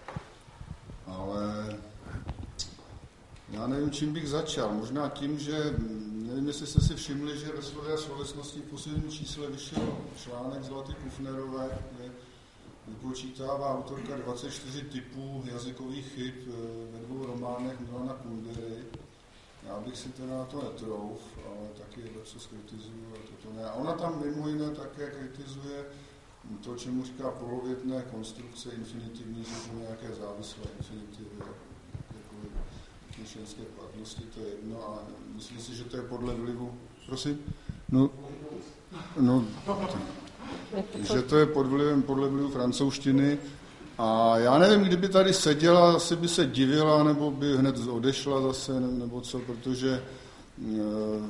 ale já nevím, čím bych začal. Možná tím, že, nevím, jestli jste si všimli, že ve Slově a slovesnosti v posledním čísle vyšel článek Zlaty Kufnerové, kde vypočítává autorka dvacet čtyři typů jazykových chyb ve dvou románech Milana Kundery. Já bych si teda na to netrouf, ale taky něco skritizuju a toto ne. A ona tam mimo jiné také kritizuje to, čemu říká polovětné konstrukce infinitivní, že jsou nějaké závislé infinitivy, jako myšlenské platnosti, to je jedno a myslím si, že to je podle vlivu... Prosím? No, no že to je pod vlivem, podle vlivu francouzštiny. A já nevím, kdyby tady seděla, asi by se divila, nebo by hned odešla zase, nebo co, protože uh,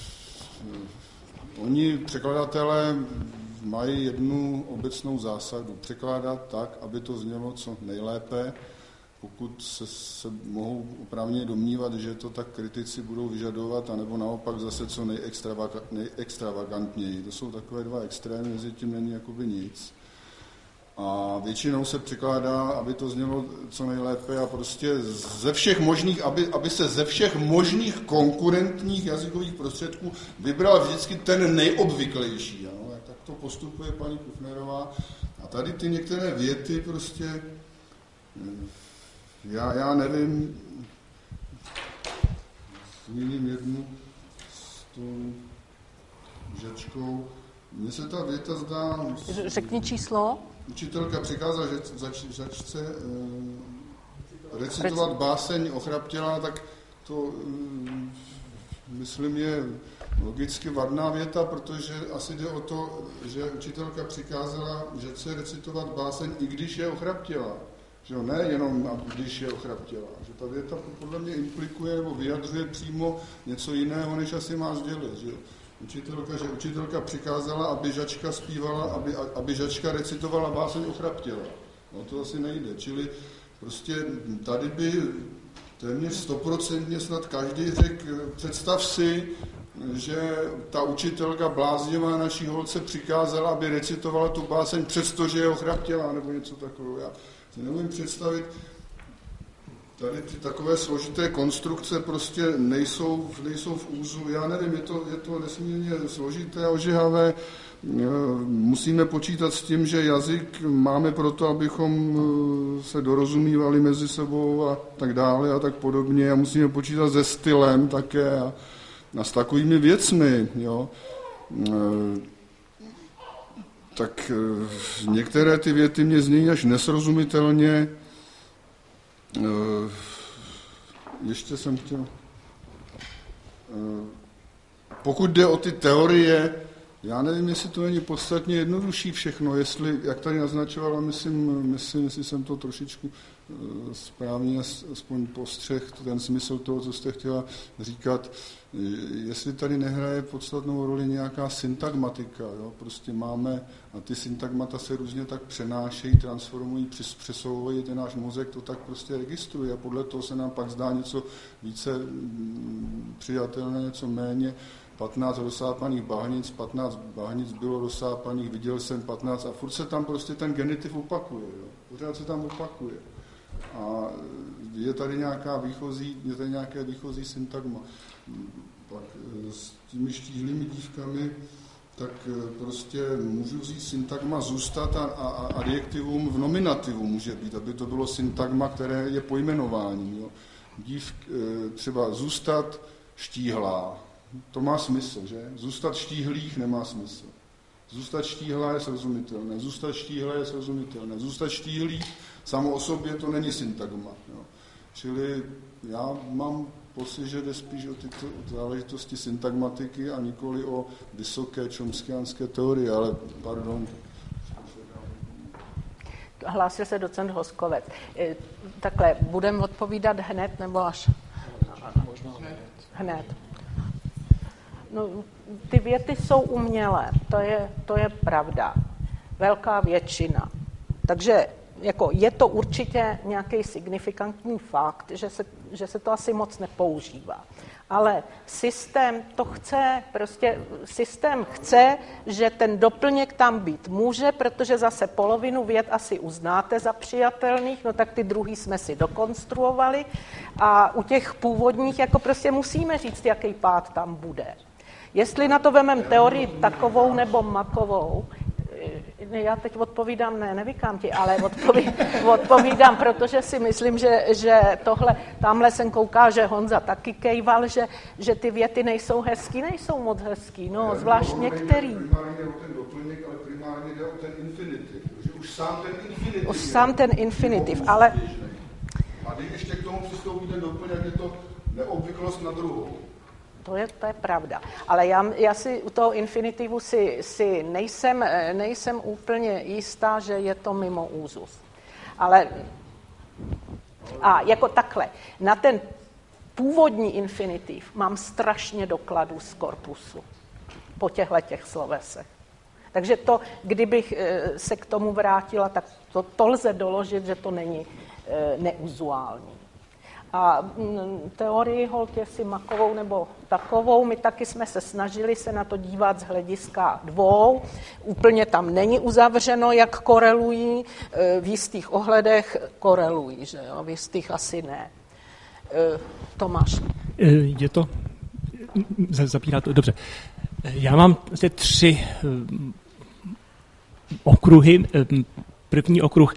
oni, překladatelé, mají jednu obecnou zásadu. Překládat tak, aby to znělo co nejlépe. Pokud se, se mohou oprávně domnívat, že to tak kritici budou vyžadovat, anebo naopak zase co nejextravagantněji. To jsou takové dva extrémy, mezi tím není jakoby nic. A většinou se překládá, aby to znělo co nejlépe a prostě ze všech možných, aby, aby se ze všech možných konkurentních jazykových prostředků vybral vždycky ten nejobvyklejší. Ano? Tak to postupuje paní Kufnerová. A tady ty některé věty prostě, já, já nevím, zmíním jednu s tou žačkou. Mně se ta věta zdá... Řekni číslo. Učitelka přikázala žač, žačce e, recitovat báseň Ochraptěla, tak to, e, myslím, je logicky vadná věta, protože asi jde o to, že učitelka přikázala žačce recitovat báseň, i když je Ochraptěla. Že jo, ne jenom když je Ochraptěla. Že ta věta podle mě implikuje nebo vyjadřuje přímo něco jiného, než asi má sdělit. Že učitelka, že učitelka přikázala, aby žačka zpívala, aby, aby žačka recitovala báseň Ochraptěla. No to asi nejde. Čili prostě tady by téměř stoprocentně snad každý řekl, představ si, že ta učitelka bláznivá naší holce přikázala, aby recitovala tu báseň, přestože je Ochraptěla, nebo něco takového. Já si nemůžu představit, tady ty takové složité konstrukce prostě nejsou, nejsou v úzu. Já nevím, je to, je to nesmírně složité a ožehavé. Musíme počítat s tím, že jazyk máme proto, abychom se dorozumívali mezi sebou a tak dále a tak podobně. A musíme počítat se stylem také a, a s takovými věcmi. Jo. Tak některé ty věty mě zní až nesrozumitelně. Ještě jsem chtěl... Pokud jde o ty teorie, já nevím, jestli to není podstatně jednodušší všechno, jestli, jak tady naznačovala, myslím, myslím jestli jsem to trošičku správně aspoň postřeh, ten smysl toho, co jste chtěla říkat, jestli tady nehraje podstatnou roli nějaká syntagmatika. Jo? Prostě máme, a ty syntagmata se různě tak přenášejí, transformují, přesouvají, ten náš mozek to tak prostě registruje a podle toho se nám pak zdá něco více přijatelné, něco méně. patnáct rozsápaných bahnic, patnáct bahnic bylo rozsápaných, viděl jsem patnáct a furt se tam prostě ten genitiv opakuje. Jo? Pořád se tam opakuje. A je tady nějaká výchozí, je tady nějaké výchozí syntagma. Pak s těmi štíhlými dívkami, tak prostě můžu vzít syntagma zůstat a, a, a adjektivum v nominativu může být, aby to bylo syntagma, které je pojmenováním. Jo. Dívk, třeba zůstat štíhlá, to má smysl, že? Zůstat štíhlých nemá smysl. Zůstat štíhlá je srozumitelné, zůstat štíhlé je srozumitelné, zůstat štíhlých samo o sobě to není syntagma. Jo. Čili já mám pocit, že jde spíš o tyto záležitosti syntagmatiky a nikoli o vysoké chomskyanské teorie, ale pardon. Hlásil se docent Hoskovec. Takhle, budeme odpovídat hned nebo až? Hned. Hned. No, ty věty jsou umělé, to je, to je pravda. Velká většina. Takže jako je to určitě nějaký signifikantní fakt, že se, že se to asi moc nepoužívá. Ale systém to chce, prostě systém chce, že ten doplněk tam být může, protože zase polovinu vět asi uznáte za přijatelných, no tak ty druhý jsme si dokonstruovali a u těch původních jako prostě musíme říct, jaký pád tam bude. Jestli na to vememe teorii takovou nebo makovou, já teď odpovídám, ne, nevykám ti, ale odpovídám, odpovídám, protože si myslím, že, že tohle, tamhle jsem kouká, že Honza taky kejval, že, že ty věty nejsou hezký, nejsou moc hezký, no, zvlášť některý. Primárně jde o ten doplněk, ale primárně jde o ten infinitiv, že už sám ten infinitiv. Už sám ten infinitiv, ale... A když ještě k tomu přistoupí ten doplněk, je to neobvyklost na druhou. To je, to je pravda. Ale já, já si u toho infinitivu si, si nejsem, nejsem úplně jistá, že je to mimo úzus. Ale a jako takhle, na ten původní infinitiv mám strašně dokladů z korpusu po těchto těch slovesech. Takže to, kdybych se k tomu vrátila, tak to, to lze doložit, že to není neuzuální. A teorii holt, jestli makovou nebo takovou, my taky jsme se snažili se na to dívat z hlediska dvou. Úplně tam není uzavřeno, jak korelují, v jistých ohledech korelují, že jo? V jistých asi ne. Tomáš. Je to, zapírá to, dobře. Já mám zde tři okruhy. První okruh,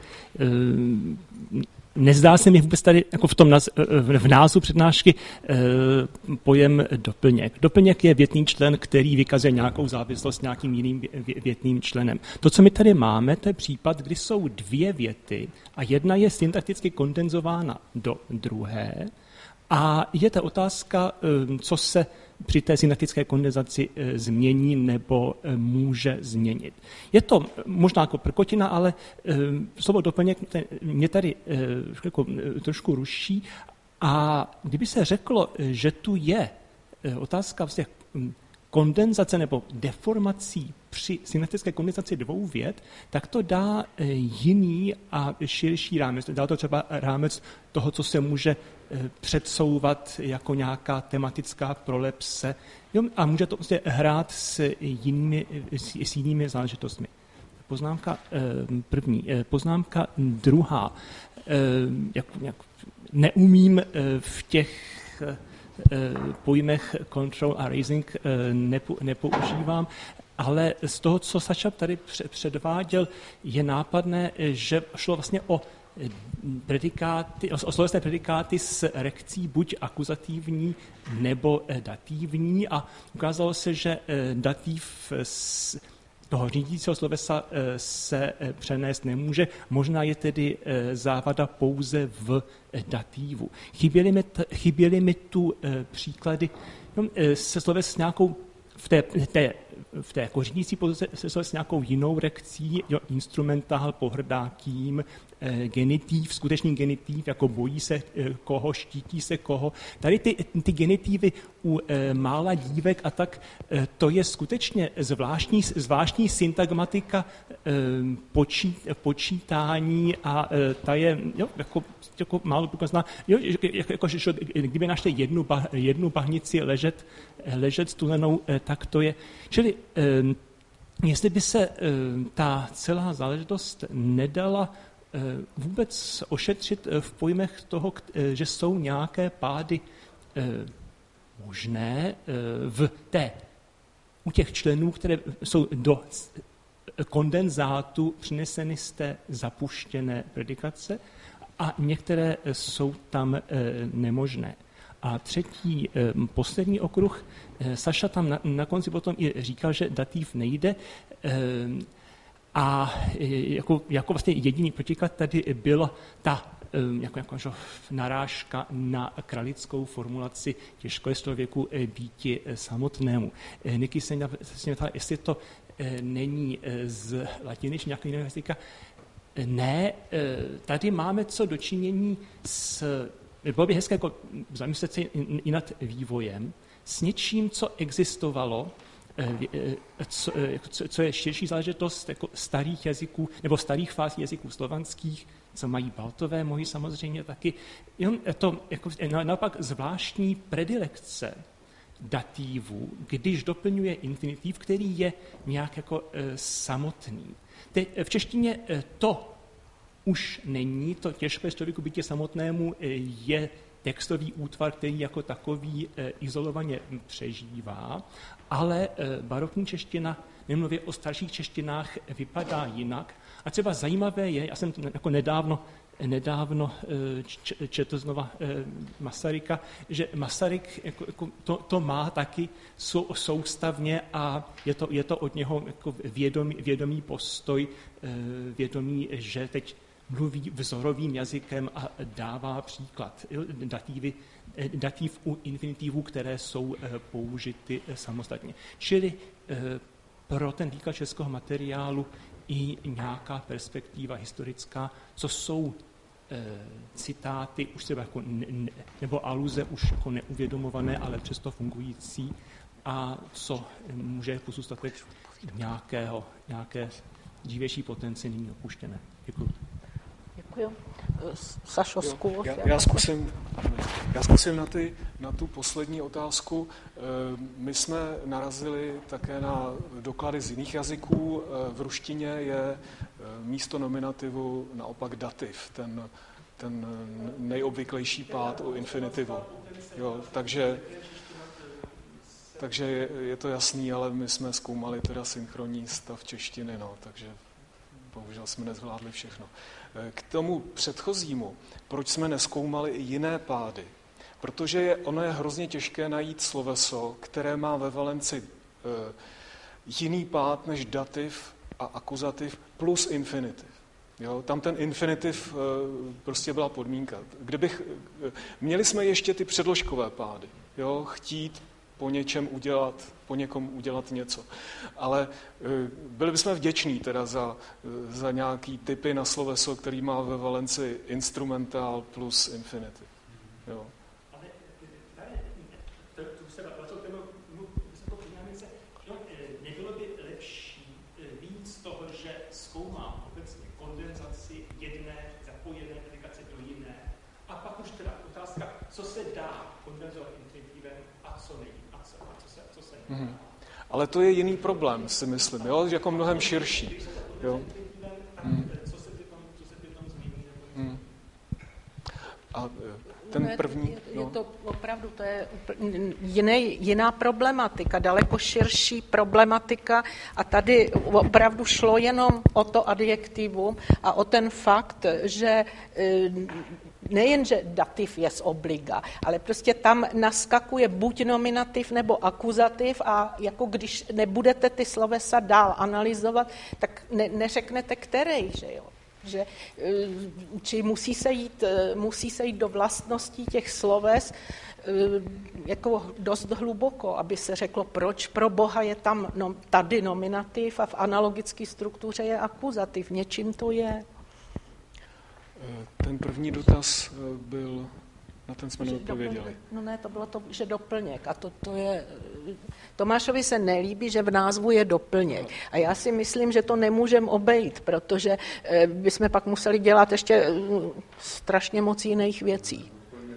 nezdá se mi vůbec tady jako v tom naz, v názvu přednášky pojem doplněk. Doplněk je větný člen, který vykazuje nějakou závislost s nějakým jiným větným členem. To, co my tady máme, to je případ, kdy jsou dvě věty a jedna je syntakticky kondenzována do druhé a je ta otázka, co se při té syntaktické kondenzaci změní nebo může změnit. Je to možná jako prkotina, ale slovo doplněk mě tady jako trošku ruší a kdyby se řeklo, že tu je otázka vlastně kondenzace nebo deformací při syntaktické kondenzaci dvou vět, tak to dá jiný a širší rámec. Dá to třeba rámec toho, co se může předsouvat jako nějaká tematická prolepse. Jo, a může to prostě hrát s jinými, s, s jinými záležitostmi. Poznámka první. Poznámka druhá. Jak, jak neumím v těch pojmech control a raising nepoužívám, ale z toho, co Saša tady předváděl, je nápadné, že šlo vlastně o predikáty, o slovesné predikáty s rekcí buď akuzativní nebo dativní a ukázalo se, že dativ z toho řídícího slovesa se přenést nemůže. Možná je tedy závada pouze v dativu. Chyběly mi, t, chyběly mi tu příklady no, se sloves s nějakou v té, té, v té jako řídící pozici se sloves s nějakou jinou rekcí, jo, instrumentál, pohrdá tím, genitiv, skutečný genitiv, jako bojí se koho, štítí se koho. Tady ty, ty genitivy u e, mála dívek a tak, e, to je skutečně zvláštní, zvláštní syntagmatika e, počí, počítání a e, ta je jo, jako, jako málo průkazná. Jo, jako, jako, že kdyby našli jednu, bah, jednu bahnici ležet, ležet stulenou, e, tak to je. Čili e, jestli by se e, ta celá záležitost nedala vůbec ošetřit v pojmech toho, že jsou nějaké pády možné v té, u těch členů, které jsou do kondenzátu přineseny z té zapuštěné predikace a některé jsou tam nemožné. A třetí, poslední okruh, Saša tam na, na konci potom i říkal, že dativ nejde, a jako, jako vlastně jediný protiklad tady byla ta jako, jako, narážka na kralickou formulaci těžko je člověku býti samotnému. Niky se mě ptala, jestli to není z latiny či nějakého jiného jazyka. Ne, tady máme co dočinění s, bylo by hezké jako zamyslet se i nad vývojem, s něčím, co existovalo, Co, co je širší záležitost jako starých jazyků nebo starých fází jazyků slovanských, co mají baltové mohy samozřejmě taky. Jenom to jako, naopak zvláštní predilekce dativu, když doplňuje infinitiv, který je nějak jako e, samotný. Te, v češtině e, to už není, to těžké člověku bytě samotnému e, je textový útvar, který jako takový e, izolovaně přežívá, ale e, barokní čeština, nemluvě o starších češtinách, vypadá jinak. A třeba zajímavé je, já jsem jako nedávno, nedávno e, četl znova e, Masaryka, že Masaryk jako, jako to, to má taky sou, soustavně a je to, je to od něho jako vědomý, vědomý postoj, e, vědomý, že teď mluví vzorovým jazykem a dává příklad. Dativy, dativ u infinitivů, které jsou použity samostatně. Čili pro ten výklad českého materiálu i nějaká perspektiva historická, co jsou citáty, už třeba jako ne, nebo aluze už jako neuvědomované, ale přesto fungující, a co může pozůstatek nějakého, nějaké dřívější potenci nyní opuštěné. Děkuji. Děkuji. Sašo, zkus. Já, já, zkusím, já zkusím na, ty, na tu poslední otázku. My jsme narazili také na doklady z jiných jazyků. V ruštině je místo nominativu naopak dativ, ten, ten nejobvyklejší pád u infinitivu. Jo, takže takže je, je to jasný, ale my jsme zkoumali teda synchronní stav češtiny, no, takže bohužel jsme nezvládli všechno. K tomu předchozímu, proč jsme nezkoumali i jiné pády? Protože je, ono je hrozně těžké najít sloveso, které má ve valenci e, jiný pád než dativ a akuzativ plus infinitiv. Jo, tam ten infinitiv e, prostě byla podmínka. Kdybych, e, měli jsme ještě ty předložkové pády, jo, chtít po něčem udělat, po někom udělat něco. Ale byli bychom vděční teda za, za nějaký typy na sloveso, který má ve valenci instrumentál plus infinitiv. Jo. Ale tady, tu se vracel téma, to přiznáme se, nebylo by lepší víc toho, že zkoumám obecně kondenzaci jedné zapojené predikace do jiné, a pak už teda otázka, co se dá kondenzovat infinitivem a co není. Mm-hmm. Ale to je jiný problém, si myslím, jo? Jako mnohem širší. Jo? Mm. Mm. A ten první... Je, je to opravdu, to je jiný, jiná problematika, daleko širší problematika a tady opravdu šlo jenom o to adjektivum a o ten fakt, že nejen, že dativ je z obliga, ale prostě tam naskakuje buď nominativ nebo akuzativ a jako když nebudete ty slovesa dál analyzovat, tak ne, neřeknete který, že jo. Že, či musí se, jít, musí se jít do vlastností těch sloves jako dost hluboko, aby se řeklo, proč pro Boha je tam no, tady nominativ a v analogické struktuře je akuzativ. Něčím to je. Ten první dotaz byl, na ten jsme neodpověděli. No ne, to bylo to, že doplněk. A to, to je... Tomášovi se nelíbí, že v názvu je doplněk. A já si myslím, že to nemůžeme obejít, protože bychom pak museli dělat ještě strašně moc jiných věcí.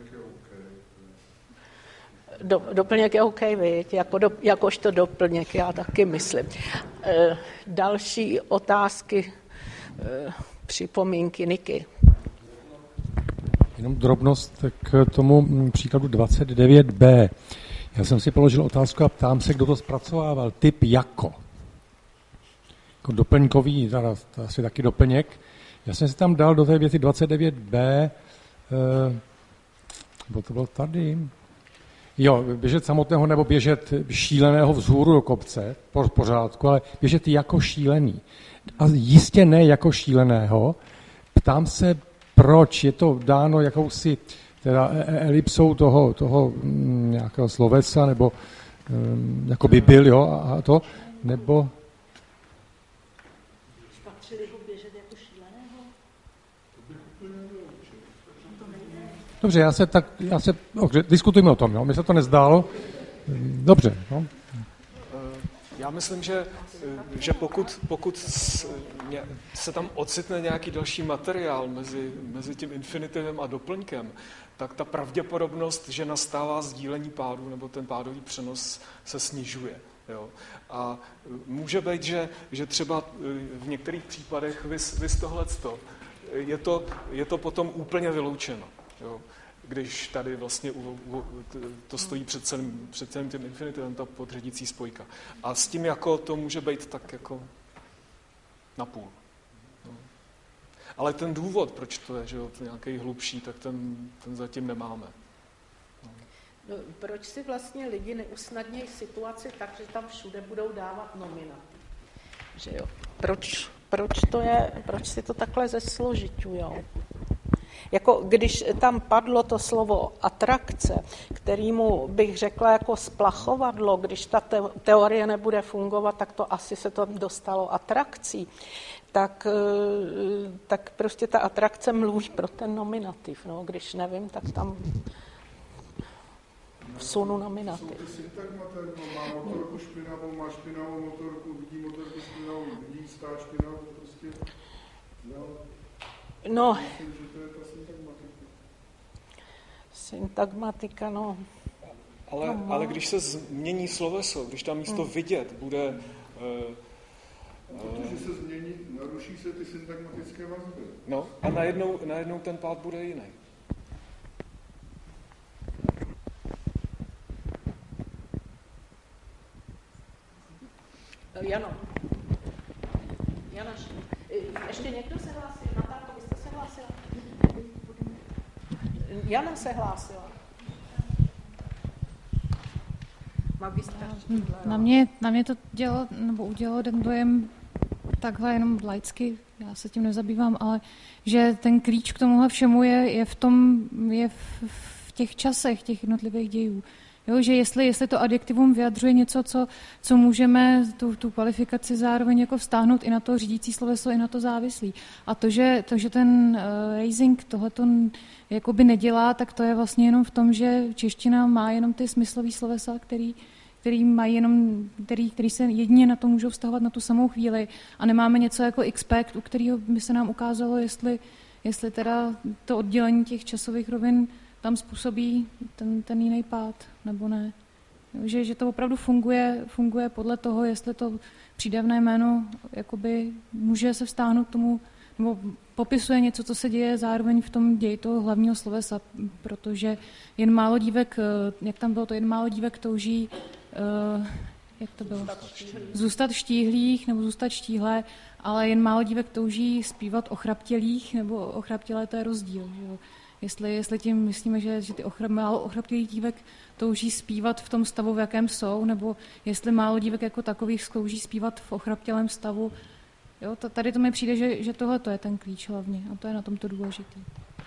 Do, doplněk je OK, viď? Jako do, jakožto doplněk, já taky myslím. E, další otázky, e, připomínky, Niky. Jenom drobnost k tomu příkladu dvacet devět bé. Já jsem si položil otázku a ptám se, kdo to zpracovával. Typ jako. Jako doplňkový, teda asi taky doplněk. Já jsem si tam dal do té věty dvacet devět bé, eh, nebo to bylo tady, jo, běžet samotného nebo běžet šíleného vzhůru do kopce, po pořádku, ale běžet jako šílený. A jistě ne jako šíleného. Ptám se, proč je to dáno jakousi teda elipsou toho, toho m, nějakého slovesa, nebo um, jako by byl, jo, a to, nebo... Patřili ho běžet jako šíleného? Dobře, já se tak, já se, dobře, diskutujme o tom, jo, mi se to nezdálo. Dobře, no. Já myslím, že, že pokud, pokud se tam ocitne nějaký další materiál mezi, mezi tím infinitivem a doplňkem, tak ta pravděpodobnost, že nastává sdílení pádu nebo ten pádový přenos se snižuje. Jo. A může být, že, že třeba v některých případech vys, vys tohleto, je to, je to potom úplně vyloučeno. Jo. Když tady vlastně u, u, to stojí před celým, před celým tím infinitivem, ta podřadící spojka. A s tím jako to může být tak jako napůl. No. Ale ten důvod, proč to je, že jo, nějaký hlubší, tak ten, ten zatím nemáme. No. No, proč si vlastně lidi neusnadnějí situaci tak, že tam všude budou dávat nominativ? Že jo? Proč, proč, to je, proč si to takhle zesložiťujou? Jako když tam padlo to slovo atrakce, kterému bych řekla jako splachovadlo, když ta teorie nebude fungovat, tak to asi se to dostalo atrakcí, tak, tak prostě ta atrakce mluví pro ten nominativ. No. Když nevím, tak tam vsunu nominativ. Má motorku špinavou, má špinavou motorku, vidí motorku špinavou, vidí stát špinavou, prostě... No. No, syntagmatika, no. Ale, no, ale když se změní sloveso, když tam místo hmm. vidět bude... Uh, Protože se změní, naruší se ty syntagmatické vazby. No a najednou, najednou ten pád bude jiný. Jano. Janaš. Ještě někdo se hlásil? Natálko, vy jste se hlásila? Jana se hlásila. Na mě, na mě to dělo, nebo udělalo ten dojem takhle jenom laicky, já se tím nezabývám, ale že ten klíč k tomuhle všemu je, je v tom, je v, v těch časech, těch jednotlivých dějů. Jo, že jestli, jestli to adjektivum vyjadřuje něco, co, co můžeme tu, tu kvalifikaci zároveň jako vztáhnout i na to řídící sloveso, i na to závislý. A to, že, to, že ten uh, raising tohleto jakoby nedělá, tak to je vlastně jenom v tom, že čeština má jenom ty smyslový slovesa, který, který mají jenom, který, který se jedině na to můžou vztahovat na tu samou chvíli a nemáme něco jako expect, u kterého by se nám ukázalo, jestli, jestli teda to oddělení těch časových rovin tam způsobí ten, ten jiný pád, nebo ne. Že, že to opravdu funguje, funguje podle toho, jestli to přídavné jméno jakoby může se vztáhnout k tomu, nebo popisuje něco, co se děje zároveň v tom ději toho hlavního slovesa, protože jen málo dívek, jak tam bylo to, jen málo dívek touží, uh, jak to bylo? Zůstat štíhlých nebo zůstat štíhlé, ale jen málo dívek touží zpívat o chraptělých, nebo o chraptělé, to je rozdíl, že jo. Jestli, jestli tím myslíme, že, že ty ochrap, málo ochraptělých dívek touží zpívat v tom stavu, v jakém jsou, nebo jestli málo dívek jako takových touží zpívat v ochraptělém stavu. Jo, to, tady to mi přijde, že, že tohle to je ten klíč hlavně a to je na tomto důležité.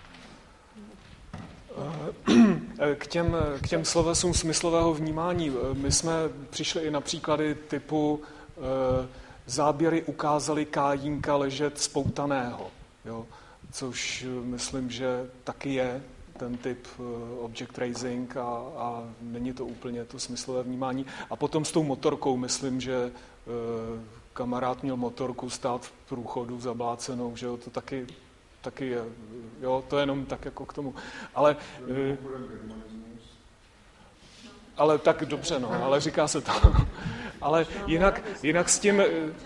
K těm, k těm slovesům smyslového vnímání. My jsme přišli i na příklady typu e, záběry ukázaly Kájínka ležet spoutaného, jo. Což myslím, že taky je ten typ object tracing a, a není to úplně to smyslové vnímání. A potom s tou motorkou, myslím, že e, kamarád měl motorku stát v průchodu zablácenou, že jo, to taky, taky je, jo, to je jenom tak jako k tomu. Ale, e, ale tak dobře, no, ale říká se to. Ale jinak, jinak s tím...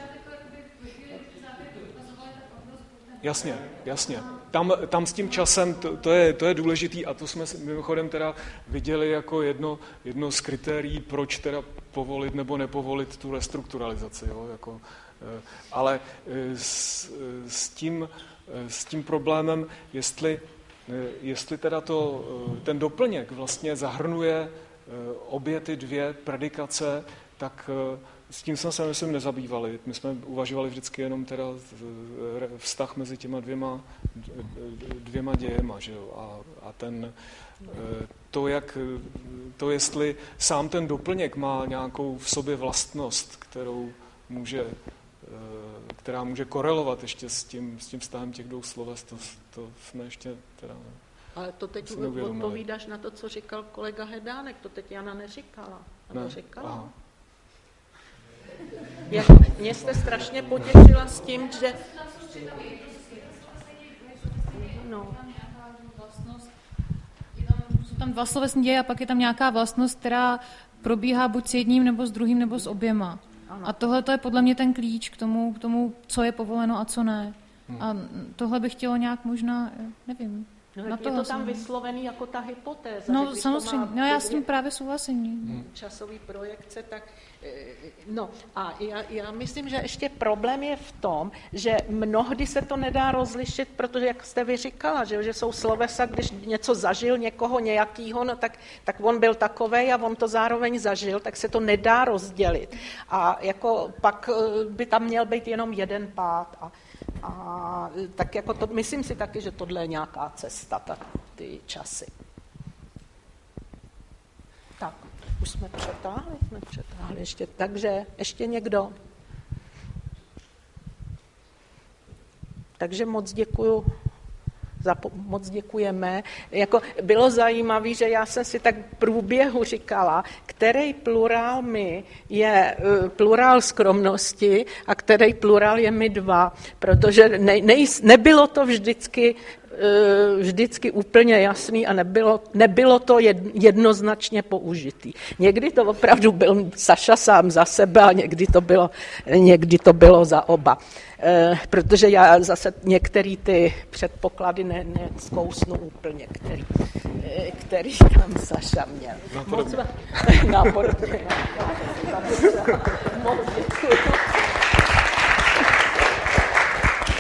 Jasně, jasně. Tam, tam s tím časem, to, to, je, to je důležitý a to jsme mimochodem teda viděli jako jedno, jedno z kritérií, proč teda povolit nebo nepovolit tu restrukturalizaci. Jo? Jako, ale s, s, tím, s tím problémem, jestli, jestli teda to, ten doplněk vlastně zahrnuje obě ty dvě predikace, tak s tím jsme se, myslím, nezabývali. My jsme uvažovali vždycky jenom teda vztah mezi těma dvěma, dvěma dějema, že jo? A, a ten, to, jak, to, jestli sám ten doplněk má nějakou v sobě vlastnost, kterou může, která může korelovat ještě s tím, s tím vztahem těch dvou sloves, to, to jsme ještě teda... Ale to teď odpovídáš na to, co říkal kolega Hedánek, to teď Jana neříkala. Ne? Říkala. Aha. Jak, mě jste strašně potěšila s tím, že... No. Jsou tam dva slovesní děje a pak je tam nějaká vlastnost, která probíhá buď s jedním, nebo s druhým, nebo s oběma. Ano. A tohle to je podle mě ten klíč k tomu, k tomu, co je povoleno a co ne. Hmm. A tohle bych chtělo nějak možná, nevím... No, je to tam vyslovený jako ta hypotéza. No samozřejmě, no, já s tím právě souhlasím. Časový projekce, tak no a já, já myslím, že ještě problém je v tom, že mnohdy se to nedá rozlišit, protože jak jste vy říkala, že, že jsou slovesa, když něco zažil někoho nějakýho, no tak, tak on byl takovej a on to zároveň zažil, tak se to nedá rozdělit. A jako pak by tam měl být jenom jeden pád a A tak jako to, myslím si taky, že tohle je nějaká cesta, tak ty časy. Tak, už jsme přetáhli, jsme přetáhli ještě, takže ještě někdo. Takže moc děkuju moc děkujeme. Jako bylo zajímavé, že já jsem si tak v průběhu říkala, který plurál mi je plurál skromnosti a který plurál je mi dva, protože ne, ne, nebylo to vždycky vždycky úplně jasný a nebylo, nebylo to jednoznačně použitý. Někdy to opravdu byl Saša sám za sebe a někdy to bylo, někdy to bylo za oba. E, protože já zase některé ty předpoklady ne, nezkousnu úplně, který, který tam Saša měl. Nápodobně. Nápodobně. Moc děkuji.